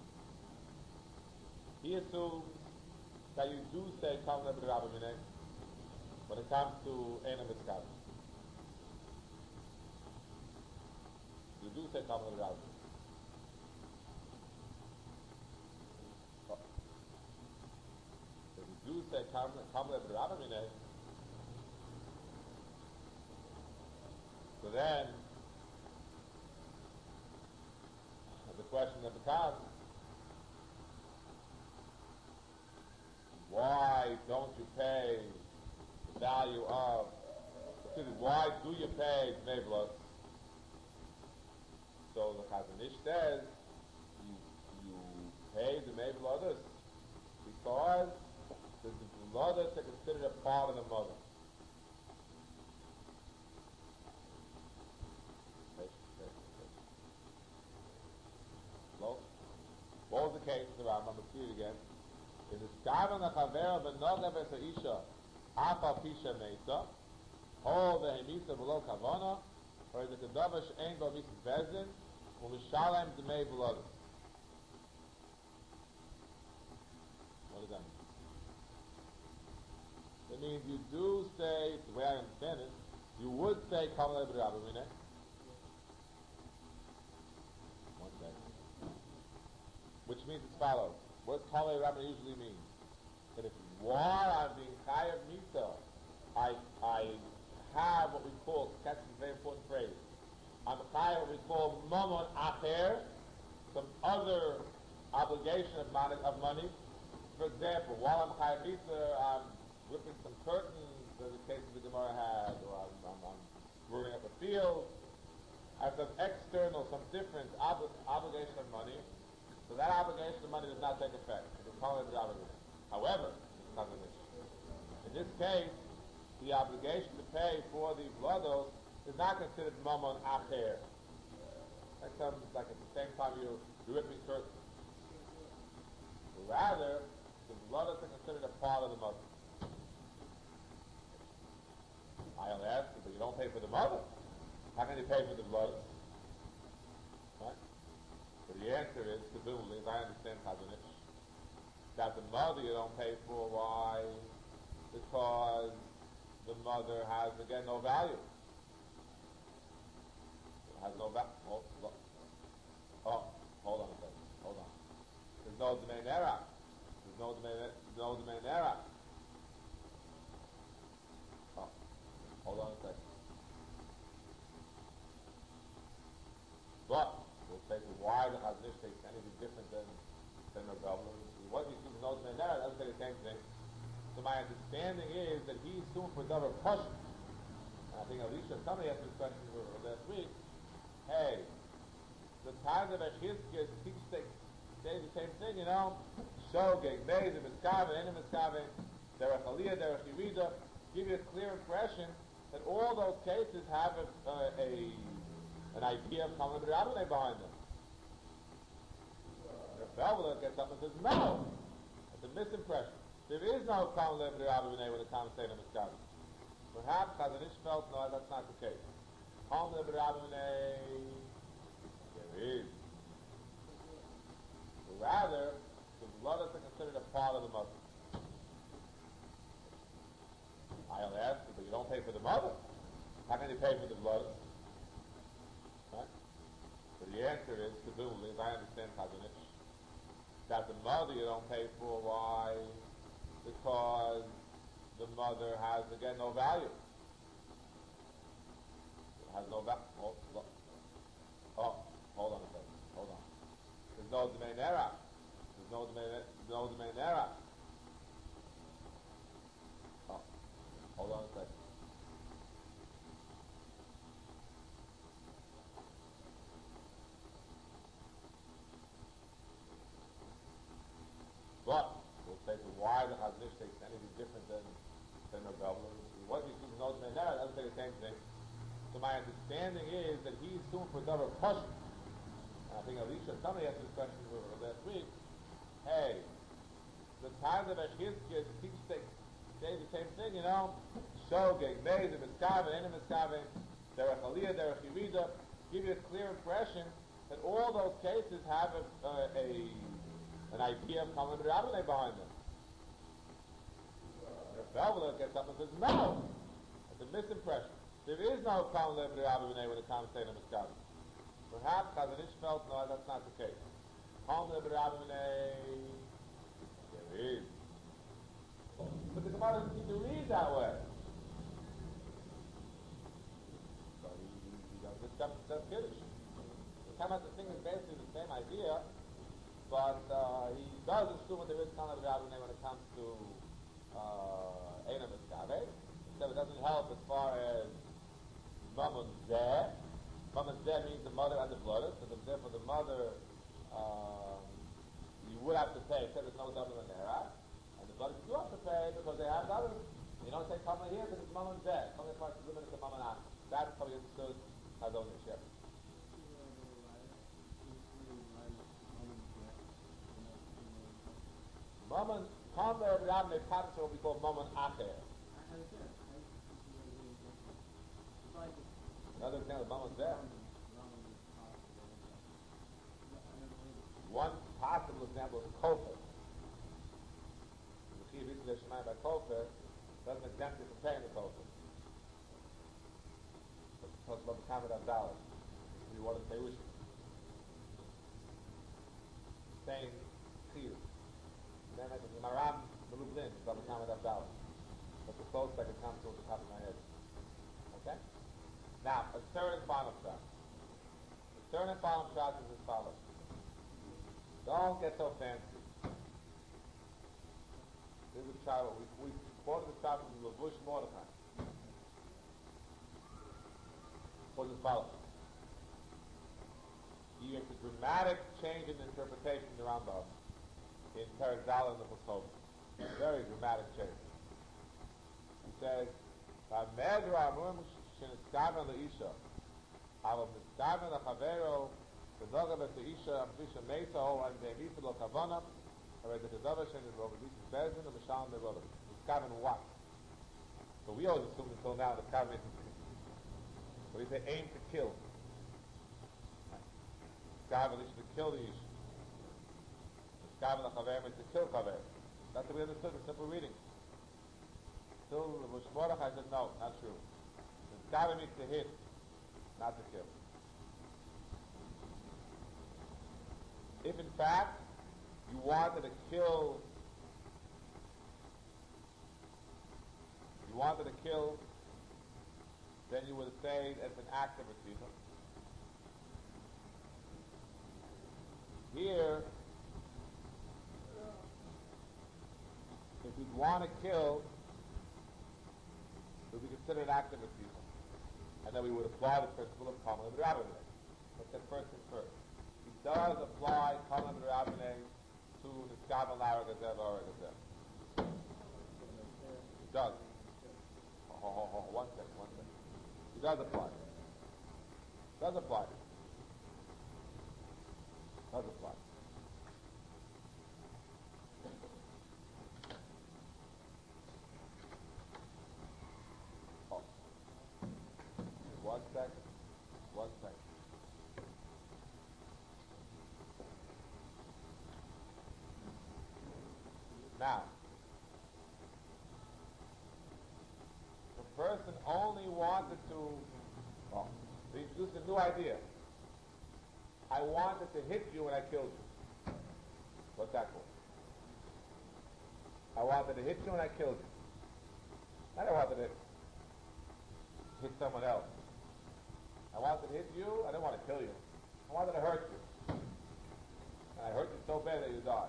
He assumes that you do say Kam Lebed Rabbi Mineh when it comes to Eina Mitzkav. You do say Kam Lebed Rabbi. If you do say Kam Lebed Rabbi Mineh, so then the question that becomes, why don't you pay the value of, why do you pay Mevlos? So the Chazon Ish says, you pay the Mevlos because the Mevlos are considered a part of the mother. What was the case in the Rambam? Let's see it again. In the Skavan HaChavera V'Noga V'Sa'isha Afa Pisha Meisa Ho V'Hemisa V'Lo Kavana, or is it Kedava She'en Bo Mises Bezin U'Mishalem D'mei V'Lodus? What does that mean? It means you do say, the way I understand it, you would say Kam Lebed Rabbi Mineh. One second. Which means as follows. What does Kam Lebed Rabbi usually mean? That if while I'm being Chayav Misa, I have what we call, that's a very important phrase, I'm Chayav what we call Mamon Acher, some other obligation of money. For example, while I'm Chayav Misa, I'm ripping some curtains, as the case of the Gemara had, or I'm rooting up a field. I have some external, some different obligation of money. So that obligation of money does not take effect. However, in this case, the obligation to pay for the blodos is not considered mamon acher. That comes like at the same time you're ripping curtains. Rather, the blodos are considered a part of the mother. I'll ask you, but you don't pay for the mother. How can you pay for the blodos? Right? So the answer is, stability, as I understand Chazon Ish, that the mother you don't pay for. Why? Because the mother has, again, no value. It has no value. Hold on a second. Hold on. There's no domain error. There's no domain error. Hold on a second. But we'll take why the Chazon Ish takes anything different than the government. What he assumes knows doesn't say the same thing. So my understanding is that he assumed for Davar Pashut. I think Alicia, somebody asked this question last week. Hey, the time of Eshchizkiah teaches say the same thing, you know. Shogeg, Mezim, Miskavin, Enim Miskavin, Derech Aliyah, Derech Yerida, give you a clear impression that all those cases have an idea of Kam Lebed Rabbi behind them. The Felder gets up and says, no, it's a misimpression. There is no Kam Lebed Rabbi when it comes to Enim Miskavin. Perhaps Chazon Ish felt, no, that's not the case. Kam Lebed Rabbi, there is. Rather, the blood is considered a part of the mother. I'll ask you, but you don't pay for the mother. How can you pay for the blood? Right? So the answer is, stability, as I understand Chazon Ish, that the mother you don't pay for. Why? Because the mother has again no value. It has no value. Hold on a second. Hold on. There's no domain error. There's no domain error. Hold on a second. But we'll say to why the Chaznish takes anything different than Rebbe. What if he assumes no domain error? It doesn't say the same thing. So my understanding is that he assumed for Davar Pashut. And I think Alicia, somebody asked this question last week. Hey, the time that Ashkizkiya teach say the same thing, you know? Shogeg, Meiz, Miskaven, Enim Miskaven, Derech Aliyah, Derech Yerida, give you a clear impression that all those cases have an idea of common Rabbinah behind them. Rebbe gets up and says, no! It's a misimpression. There is no common Rabbinah when it comes to Enim Miskaven. Perhaps Chazanish felt, no, that's not the case. Common Rabbinah, there is. But the Gemara doesn't seem to read that way. So he does this stuff that's Kiddush. The Kamat thing is basically the same idea, but he does assume that there is Tanah Rabbinah when it comes to Eina Miskabe. Except it doesn't help as far as Mamun Zeh. Mamun Zeh means the mother and the blood. So therefore the mother, you would have to pay, except there's no double in there. And the brothers do have to pay because they have others. You don't say Kama here because it's Mama and Zeh. Kama part is limited to Mama and Ach. That's probably understood as ownership. Mama, Kama and Rabbinah pattern will be called Mama and Acher. Another example of Mama and Zeh. One possible example is Kofar. The Chiv Yisrael Shemai by Kofar doesn't exempt you from paying the Kofar. But it talks about the Kamad Abdallah. You want to say Ushim. Saying Chiv. Then I said, Maram Melublin, it's about the Kamad Abdallah. That's the closest I can come to the top of my head. Okay? Now, a third and final shot. The third and final shot is as follows. Don't get so fancy. This is a child. We quoted the shot from Lavush Mordechai. Was as follows. He makes a dramatic change in interpretation of the Rambam in Perek Dalet and the Chosov. Very dramatic change. He says, "V'amedra amurim sheniskaven leisha, aber miskaven lechavero." The dog of the Isha, Ampisha Mesa, and the Emisa Lo Kavana, or the Kedavashin is over this Bezin, and the Mishal and the Roller. It's Kavan what? So we always assumed until now that Kavan is what do you say? Aim to kill. Kavan is to kill the Isha. Kavan Chaver is to kill Chaver. That's what we understood, the simple reading. Till the Mordechai said, no, not true. Kavan means to hit, not to kill. If in fact you wanted to kill, then you would say it's an act of retrieval. Here, if you'd want to kill, it would be considered an act of retrieval. And then we would apply the principle of common and rabbinah. Let's get first things first. He does apply common rabbinah to the Skavan Laragazev or Ragazev. He does. One second. He does apply. Does apply. Oh. One second. Now, the person only wanted to, they introduced a new idea. I wanted to hit you when I killed you. What's that called? I wanted to hit you when I killed you. I don't want to hit someone else. I wanted to hit you. I didn't want to kill you. I wanted to hurt you. And I hurt you so bad that you died.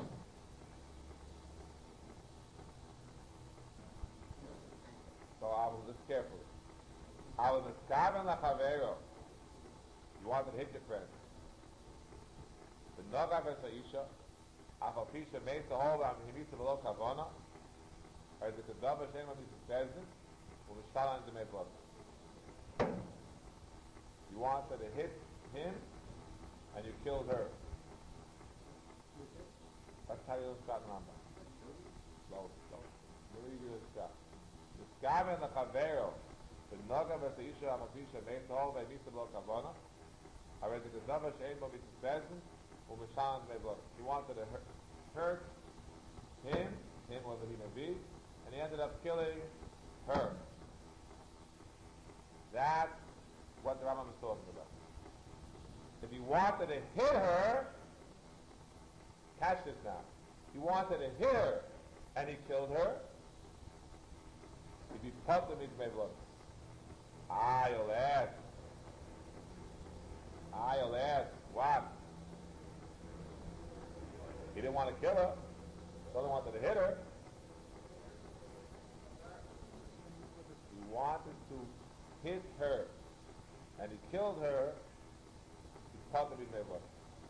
So I was just careful. I was a scaven lachavero. You wanted to hit your friend. The noga v'sa'isha, afal pisha meis the whole am himisa v'lo kavona, or the kedava shem am himisa bezin, u'mishtalan demei blood. You wanted to hit him, and you killed her. That's how you start Rambam. Slow. Really good stuff. The scaven lachavero, the noga v'sa'isha afal pisha meis the whole am himisa v'lo kavona, or the kedava shem am himisa bezin, he wanted to hurt him was a Nabi, and he ended up killing her. That's what the Rambam is talking about. If he wanted to hit her, catch this now. He wanted to hit her, and he killed her. If he put them into my blood, I'll ask, what? He didn't want to kill her, so he wanted to hit her. He wanted to hit her, and he killed her. He thought to be made blood.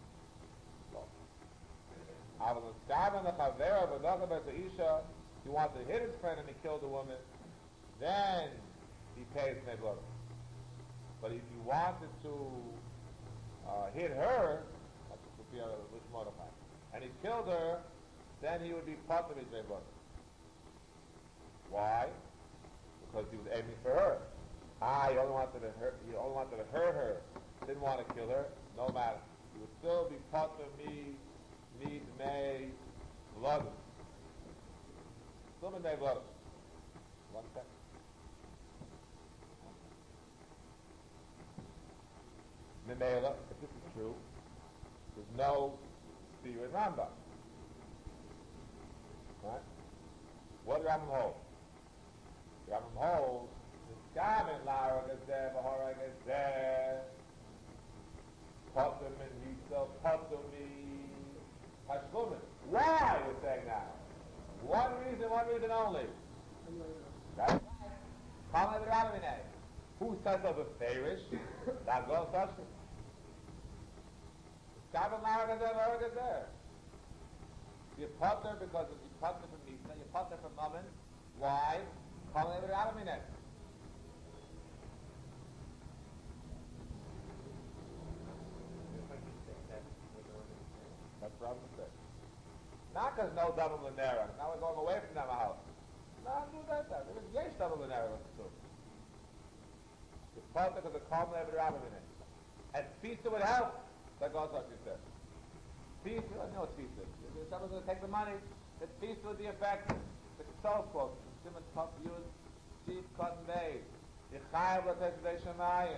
He wanted to hit his friend, and he killed the woman. Then he pays made blood. But if he wanted to hit her, that would be a little modified, and he killed her, then he would be part of his blood. Why? Because he was aiming for her. He only wanted to hurt her. Didn't want to kill her. No matter. He would still be part of me, may, blood. Still in my blood. 1 second. Memela, if this is true, there's no Spirit Rambam. Right? What do Rambam hold? Rambam holds the Skamin Lara Gazeh, Bahara Gazeh, Potum and Yisa, Potumi, Hashlumin. Why are you saying that? One reason only. Right? Who says of a Farish? That goes such. Skamin Lara Gazeh, Bahara Gazeh. You put there because you put there from Misa, you put there from Mammon. Why? That's what I'm saying. Not because no double Lanera. Now we're going away from that house. No, do that. There was yes double Lanera. You put there because the Kal Never and Fisa would help. That goes like you said. Fisa, I know it's Fisa. If someone's going to take the money, the Fisa would be effective. The so quote. Simon Top used cheap cotton made. The Chayav Latech Shemayim.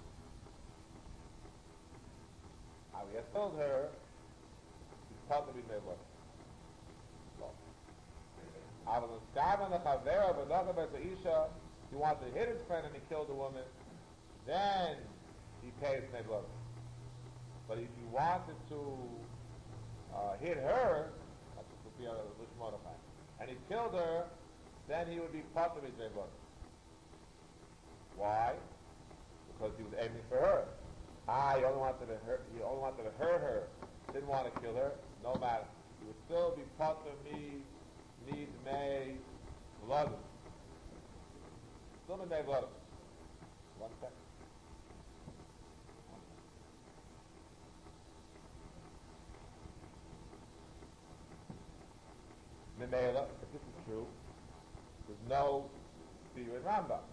How he had told her, he's taught to be made what? He wanted to hit his friend and he killed the woman. Then he pays Neblood. But if he wanted to hit her, that would be a little modified, and he killed her, then he would be part of his Neblood. Why? Because he was aiming for her. He only wanted to hurt her. Didn't want to kill her. No matter. He would still be part of me, may, blood. Still may blood. 1 second. Memela, if this is true, there's no fear in Rambam.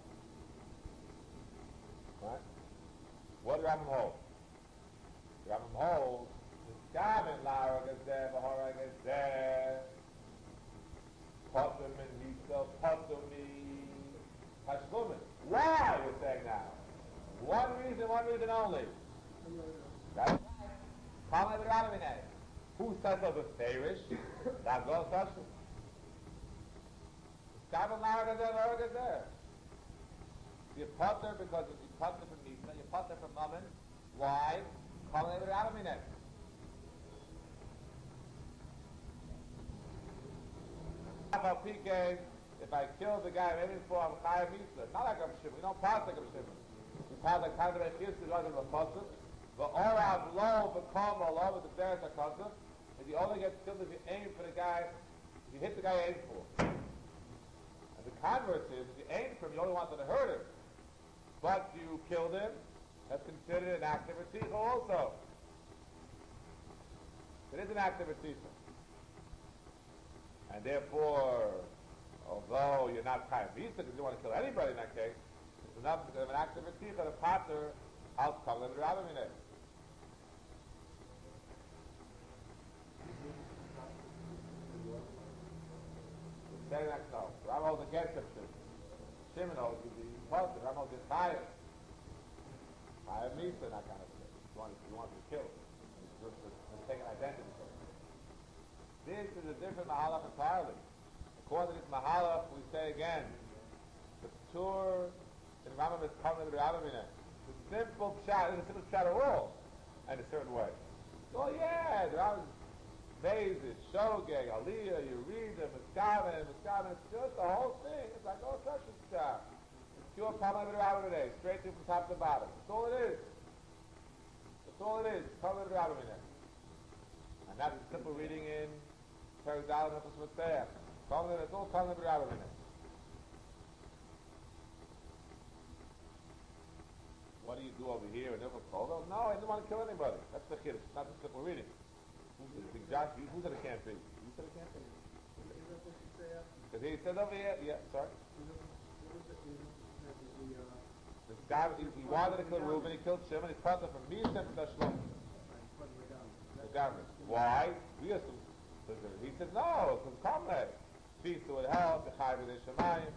Right? What did Rambam hold? Rambam holds the Skamin Lara Gazeh, Bahara Gazeh, Potum and Yisa, Potumi, Hashlumin. Why are you saying now? One reason only. That's right. Who says of the Farish? That goes such. Kabel Nagazer, Nagazer. You potter because you potter from Mishnah, you potter from Mammon. Why? Calling it out of me. If I kill the guy maybe for I'm Chayav Mishnah, not like a Shimon. We don't pass like a Shimon. We pass like kind of a Chiyus rather than a Pasuk. But Orav Lo become all over the Deretz HaKosov. If you only get killed if you aim for the guy, if you hit the guy you aim for. And the converse is, if you aim for him, you only wanted to hurt him. But you killed him, that's considered an act of Reticha also. It is an act of Reticha. And therefore, although you're not Chayav Mishnah because you don't want to kill anybody in that case, it's enough because of an act of Reticha, the pater, I'll come to the Rabbi Mineh. Say that no. Rabbi holds against him. Shimon holds you the positive. Rabbi holds the Chayav. Chayav Mishnah, that kind of thing. You want to kill. Just to take an identity. This is a different mahalach entirely. According to this mahalach, we say again, the Tur in Rambam is coming to the Rabbi Mineh. The simple pshat is a simple pshat of all, in a certain way. Oh yeah, there are Bezis, Shogeg, Aliyah, you read them, Miskaven, it's just the whole thing. It's like, oh, such a pshat. It's pure coming to the Rabbi Mineh, straight through from top to bottom. That's all it is. That's all it is. Coming to the Rabbi Mineh. And that's a simple reading in Perek Dalet Nefesh Matzeach. It's all coming to the Rabbi Mineh. What do you do over here in Nefesh Matzeach? No, I didn't want to kill anybody. That's the chiddush. It's not the simple reading. Josh, who said it can't be? You said it can't be. Because he said over here, yeah, sorry. This guy, he wanted to kill Reuben, he killed Shimon, he's part of from me to Shlom. The government. Why? We assume. He said, no, because comrade. Feast would help, the Chayv is Shemayim.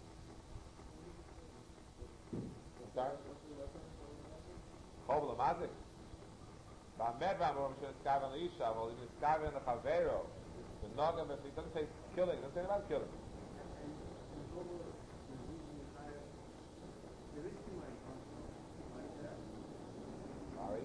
Sorry? Chobel Amazik. Ba'med Ba'amor Mishon Eskaven L'Isha, well, even Eskaven the Chavero. The Nogam, he doesn't say killing, he doesn't say about killing. Sorry.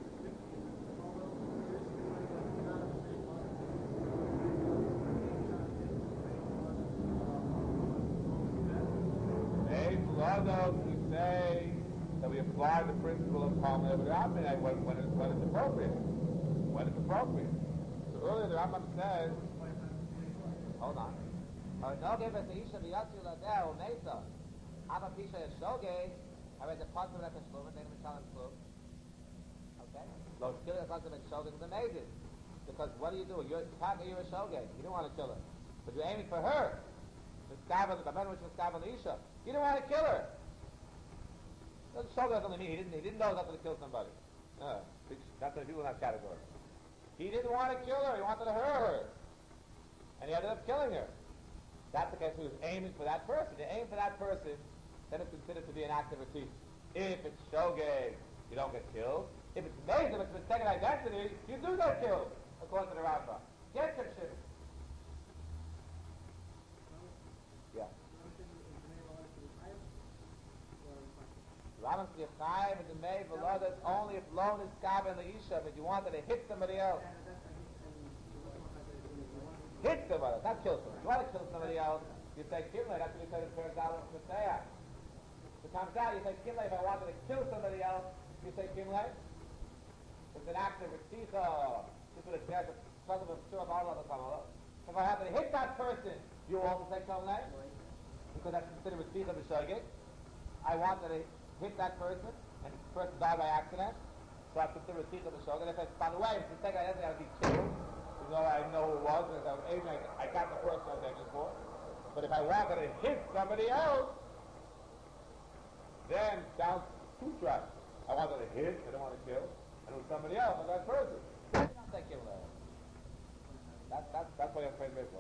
We say that we apply the principle of Talmud when it's appropriate. When it's appropriate. So earlier the Rambam says, hold on. No give us the Isha the Yatsu Ladeh or Mesa. Abba Pisha is Shoge. I read the Pasuk of the Shlum and then we tell him Shlum. Okay? Lo Shkili Pasuk of Shoge is amazing. Because what do? You're a Shoge. You don't want to kill her. But you're aiming for her. The Isha. You don't want to kill her. The Shoga doesn't mean he didn't know he was going to kill somebody. That's why people in that category. He didn't want to kill her, he wanted to hurt her. And he ended up killing her. That's the case, he was aiming for that person. You aim for that person, then it's considered to be an act of Reticha. If it's Shogeg, you don't get killed. If it's Mezim, if it's mistaken identity, you do get killed, according to the Rambam. Get him shit. Yeah. Rambam says Chaim and the May Velodas only if loan is Kav and the Isha, but you wanted to hit somebody else. Hit somebody, not kill somebody. You want to kill somebody else, you say Kimle, that's what you said in Perek Dalet Matzeach. If it comes out, you say Kimle, if I wanted to kill somebody else, you say Kimle. It's an act of Reticha. This would have if I happen to hit that person, you also say Kimle. Because that's considered Reticha B'Shogeg. I wanted to hit that person, and the person died by accident, so I consider Reticha B'Shogeg. If I, by the way, if the second I would be killed, even though I know who it was, because I was aiming, I got the person I was aiming for. But if I wanted to hit somebody else, then sounds two tracks. I wanted to hit, I don't want to kill, and it was somebody else, and that person. That's not that kill there. That's why I'm afraid of it.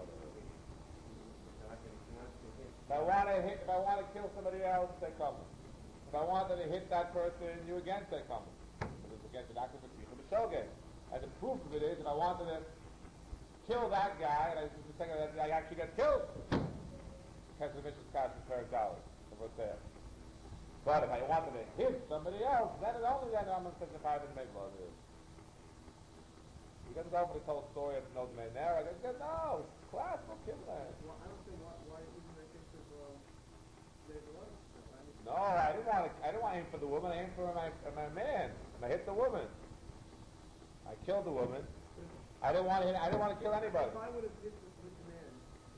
If I want to kill somebody else, say come. If I wanted to hit that person, you again say come. Because it's against the act of Reticha B'Shogeg. And the proof of it is, if I wanted to kill that guy, and I actually get killed. catch the Mish's cash and $100 what's there. But if I wanted to hit somebody else, then it only then I'm going to five and make laws. You can go for the whole story of no man there. I go, no, it's classical Kimler. Well, I don't think why isn't that case of there's a lot of stuff. I mean, No, I didn't want to aim for the woman. I aimed for my man. And I hit the woman. I killed the woman. I didn't want to kill anybody. if I would have hit with the man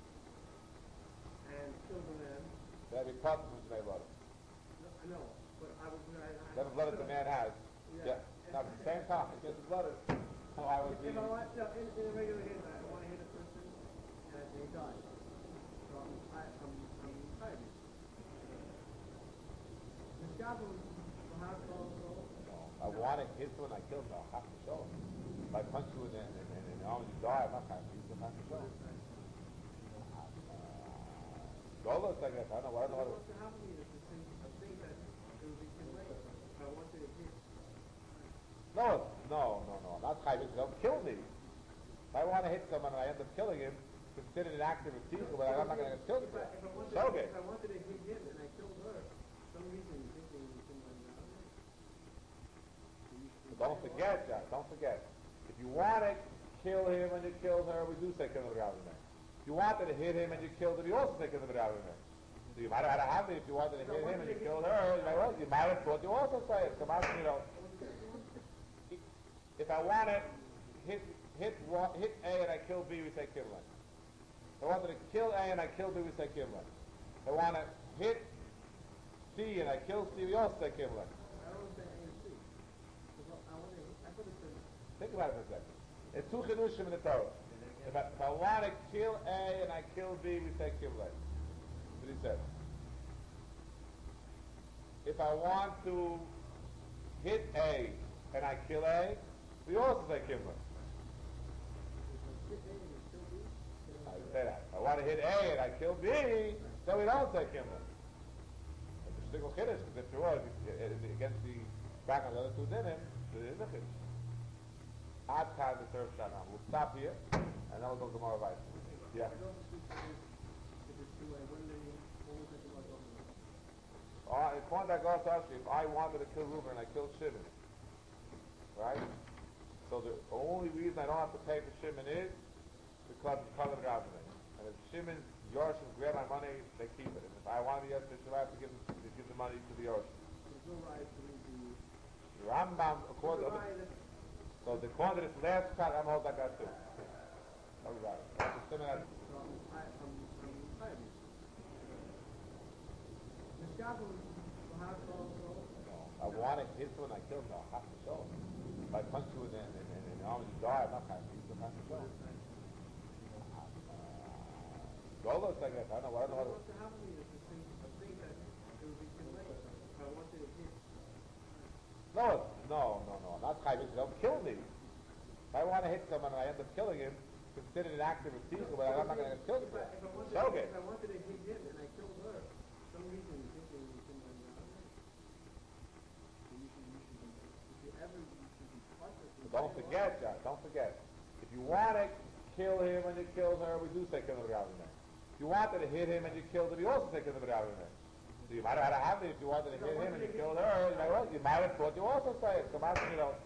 and killed the man, That'd be part of the blood. no, I know, but I was That's the blood that the man has. Yeah. Now at the same time, it gets the blood. So I was If I want, no, in a regular hit, I want to hit a person and they die. So I'm tired. The job of the hospital. I want to hit someone I killed, so I have to show him. If I punch you in the arm and you die, I'm not going to have to show him. Golos, I guess. I don't know. I don't know. What's happening is a thing that it would be too late. I wanted to hit. No. I'm not chayv. Don't kill me. If I want to hit someone and I end up killing him, consider it an act of refusal, but I'm not going to get killed for it. If I wanted to hit him and I killed her, for some reason you think they would someone But don't forget, John. Don't forget. If you want to kill him and you killed her, we do say kill him. If you wanted to hit him and you killed him, you also say kill him. So you might have had a habit if you wanted to hit him and you killed her. You might have thought you also say it. Come on, If I want to hit A and I kill B, we say kill him. If I wanted to kill A and I kill B, we say kill him. If I want to hit C and I kill C, we also say kill him. I don't say A and C. I could have said. Think about it for a second. It's two chidushim in the Torah. If I want to kill A and I kill B, we say kill A. That's what he said. If I want to hit A and I kill A, we also say kill A. I say that. If I want to hit A and I kill B, then we don't say kill A. It's a shtickle chiddush, because if you were against the back of the other two dinim, it is a chiddush. Ad time the third shana. We'll stop here, and then we'll go to Gemara Vayis. Yeah. If one that goes actually, if I wanted to kill Reuben and I killed Shimon, right? So the only reason I don't have to pay for Shimon is because of the Rabbi. And if Shimon's Yorshim grab my money, they keep it. And if I want to be Yeshua, I have to give the money to the Yorshim. There's no right to The Rambam, according to so the according to this last cut, I'm holding that guy too. All right. That's a similar. I'm tired. The job of the hospital. I want to hit someone I killed, so I have to show him. If I punch you in the arm and you die, I'm not going to have to show him. Golos, I guess. I don't know. I don't know. What's happening is a thing that it would be too late. I wanted to hit. No. I'm not chayv. Don't kill me. If I want to hit someone and I end up killing him, consider it an act of refusal, but I'm not going to get killed for it. If I wanted to hit him and I killed her, for some reason you think they would someone Don't forget, John. Don't forget. If you want to kill him and you killed her, we do say kill him. If you wanted to hit him and you killed him, we also say kill him. So you might have had a habit if you wanted to hit him and you killed her. You might have thought you also say it. Come on,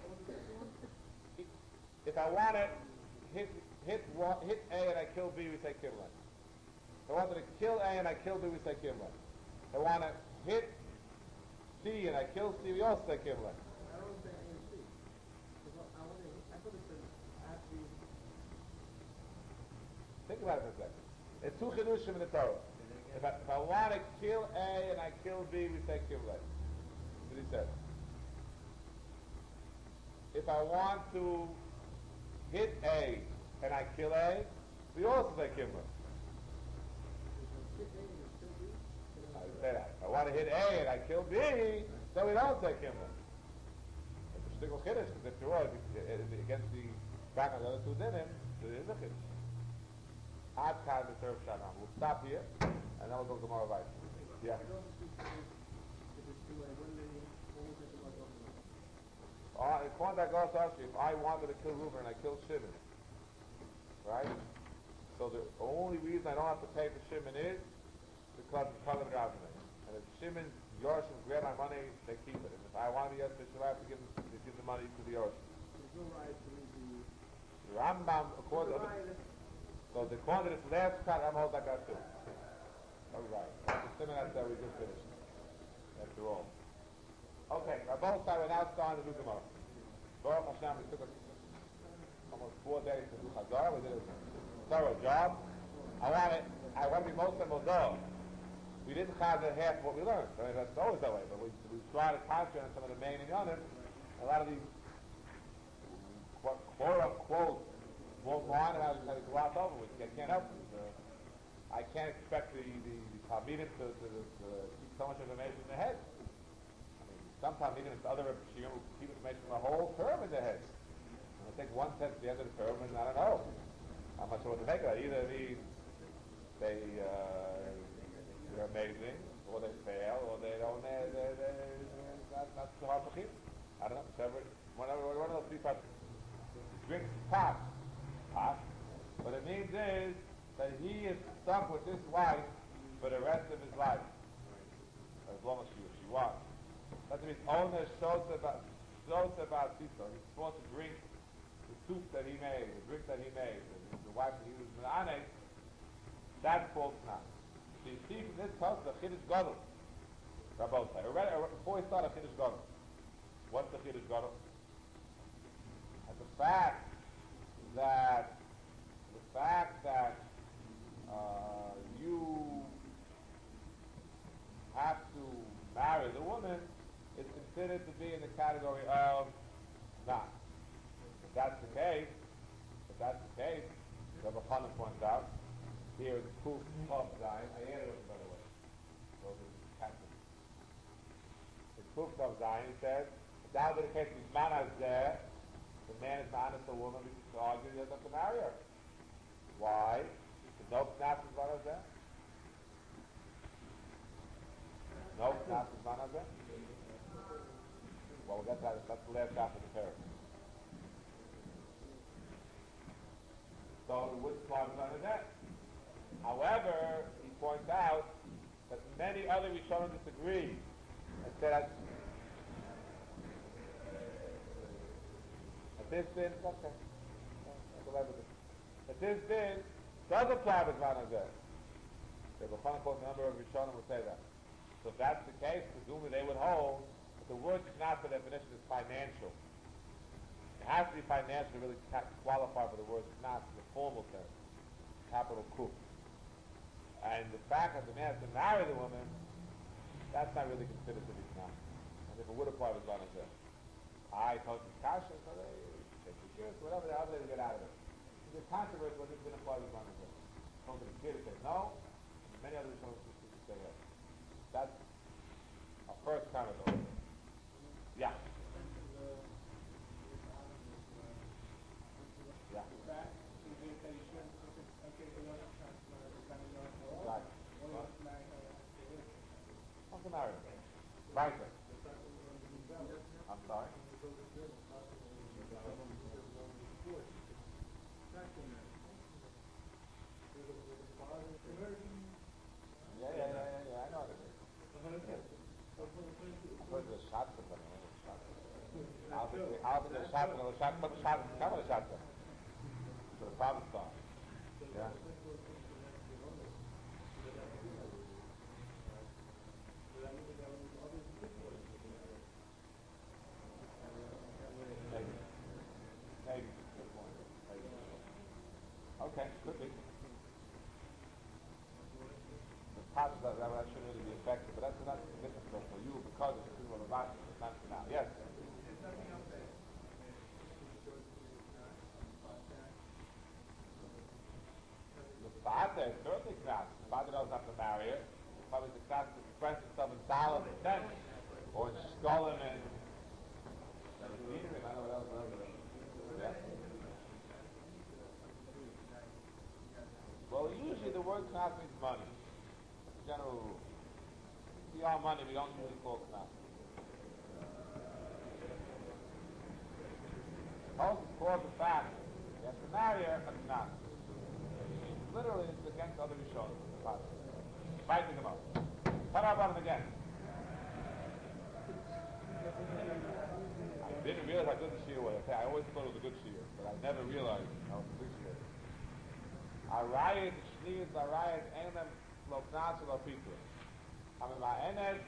If I want to hit A and I kill B, we say kill him. If I wanted to kill A and I kill B, we say kill him. If I want to hit C and I kill C, we also say kill him. I don't say A and C. I could have said I have to be. Think about it for a second. It's two chidushim in the Torah. If I want to kill A and I kill B, we say kill A. That's what he said. If I want to hit A and I kill A, we also say kill A. I say that. If I want to hit A and I kill B, then we don't say kill A. It's a shtickle chiddush, because if you were against the back of the other two dinim, it is a chiddush. Ad time the third shana. We'll stop here, and then we'll go to Gemara Vayis. Yeah. According to that goes actually, if I wanted to kill Reuben and I killed Shimon, right? So the only reason I don't have to pay for Shimon is because it's part of the argument. And if Shimon, Yorshim grab my money, they keep it. And if I want to be Yosef, I have to give the money to the Yorshim. There's no right to leave The Rambam, according to the last cut, I'm holding like that too. All right. The Shimon that we just finished. After all. Okay, both sides are now starting to do Gemara. Baruch Hashem, we took us almost 4 days to do Chazar. We did a thorough job. I want to be most of them we didn't have half of what we learned. I mean, that's always that way, but we try to concentrate on some of the main and yonim. A lot of these quote-unquote won't line and I was trying to gloss over with. I can't help it. I can't expect the Talmidim to keep so much information in their head. I mean, some Talmidim and other Shiurim will keep information from the whole term in their heads. And I think one says at the end of the term, and I don't know. I'm not sure what to make of that. Either they're amazing, or they fail, or they don't. That's too hard to keep. I don't know. One of those three parts. Drinks pot. What it means is that he is stuck with this wife for the rest of his life, as long as she wants. That means owner shows about Tito. He's supposed to drink the soup that he made, the drink that he made, the wife that he was Menane. That's called Knas. So you see from this house the Chiddush Gadol. Before we start a Chiddush Gadol, what's the Chiddush Gadol? And the fact that you have to marry the woman is considered to be in the category of not. If that's the case, Rabbi Chanan points out, here is proof of Zion. I added it, by the way. Those are the captains. It's proof of Zion. He says, if that would be the case, the man is there, the man is honest, the woman, we can argue he doesn't have to marry her. Why? Because no Knas is man is there. No Knas is man is there. Well, we'll get that. That's the last half of the parable. So, which part is under that? However, he points out that many other Rishonim disagree and say that this din, okay, that this din does apply with Vanazeh. The Bechana quote, a number of Rishonim will say that. So if that's the case, presumably they would hold that the word Knas by definition is financial. It has to be financial to really qualify for the word Knas in the formal term, capital Kuf. And the fact that the man has to marry the woman, that's not really considered to be Knas. And if it would apply with Vanazeh, I told you Kasha, so they take the kids, whatever they get out of it. The controversy was it didn't apply with Vanazeh. Told the kid to say no, and many other Rishonim say yes. That's a first kind of order. Yeah. Yeah. Right. What's the matter? Right. I'm sorry. Yeah, I know what it is. I put the shots in there. I'll put the shots in there. Come on, the shots in. So the problem starts. Yeah. Maybe. Okay, could be. The parts that shouldn't really be affected, but that's not significant for you because it's a symbol of Rashi, it's not now. Yes? The father is certainly Knas. The father doesn't have to marry her. Probably the Knas to express itself in Salah and sense, or in Shkolim and I don't know what else. Yeah. Well, usually the word Knas means money. That's the general rule. We are money, we don't usually call Knas. Most call the fact you have to marry her a Knas. Literally, it's against other Rishonim. Fight the Gemara. Tell our bottom again. I didn't realize how good the shiur was. I always thought it was a good shiur, but I never realized how good the shiur was. Arayat, Shnias, Arayat, Enem, Loknas, Lopitu. I mean, my Ened,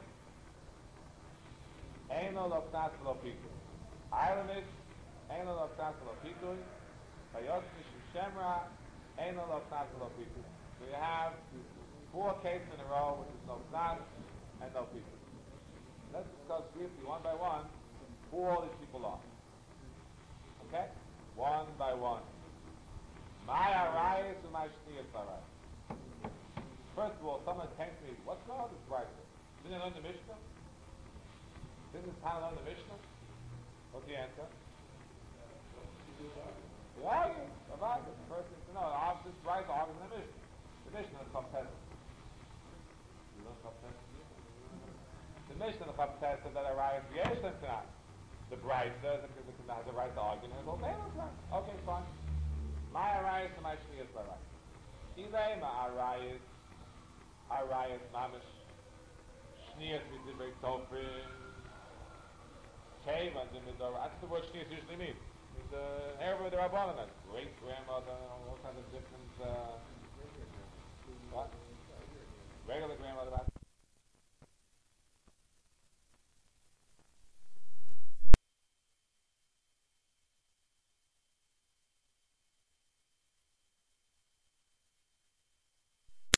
Eno, Loknas, Lopitu. Ireland, Eno, Loknas, Lopitu. Vayotnish, Shemra, Eno, Loknas, Lopitu. So you have 4 cases in a row, which is Loknas and Lopitu. Let's discuss briefly, one by one, who all these people are. Okay? One by one. My arayis and my shniyas arayis. First of all, someone came to me, what's going on with this writer? Didn't I learn the Mishnah? Didn't this time learn the Mishnah? What's the answer? The argument. The first thing to know, this writer argues in the Mishnah. The Mishnah is competitive. You don't competitive? The Mishnah is competitive that arayis yesh them tonight. The Brisa has a right to argue, and it's okay, that's right. Okay, fine. My arayis and my shniyas arayis. Ilay ma arayis mamish shniyas v'divrei tofrim. Keva and the that's the word shniyas usually means. It's the Erev the Rabbanan, great grandmother, all kinds of different. What? Regular grandmother.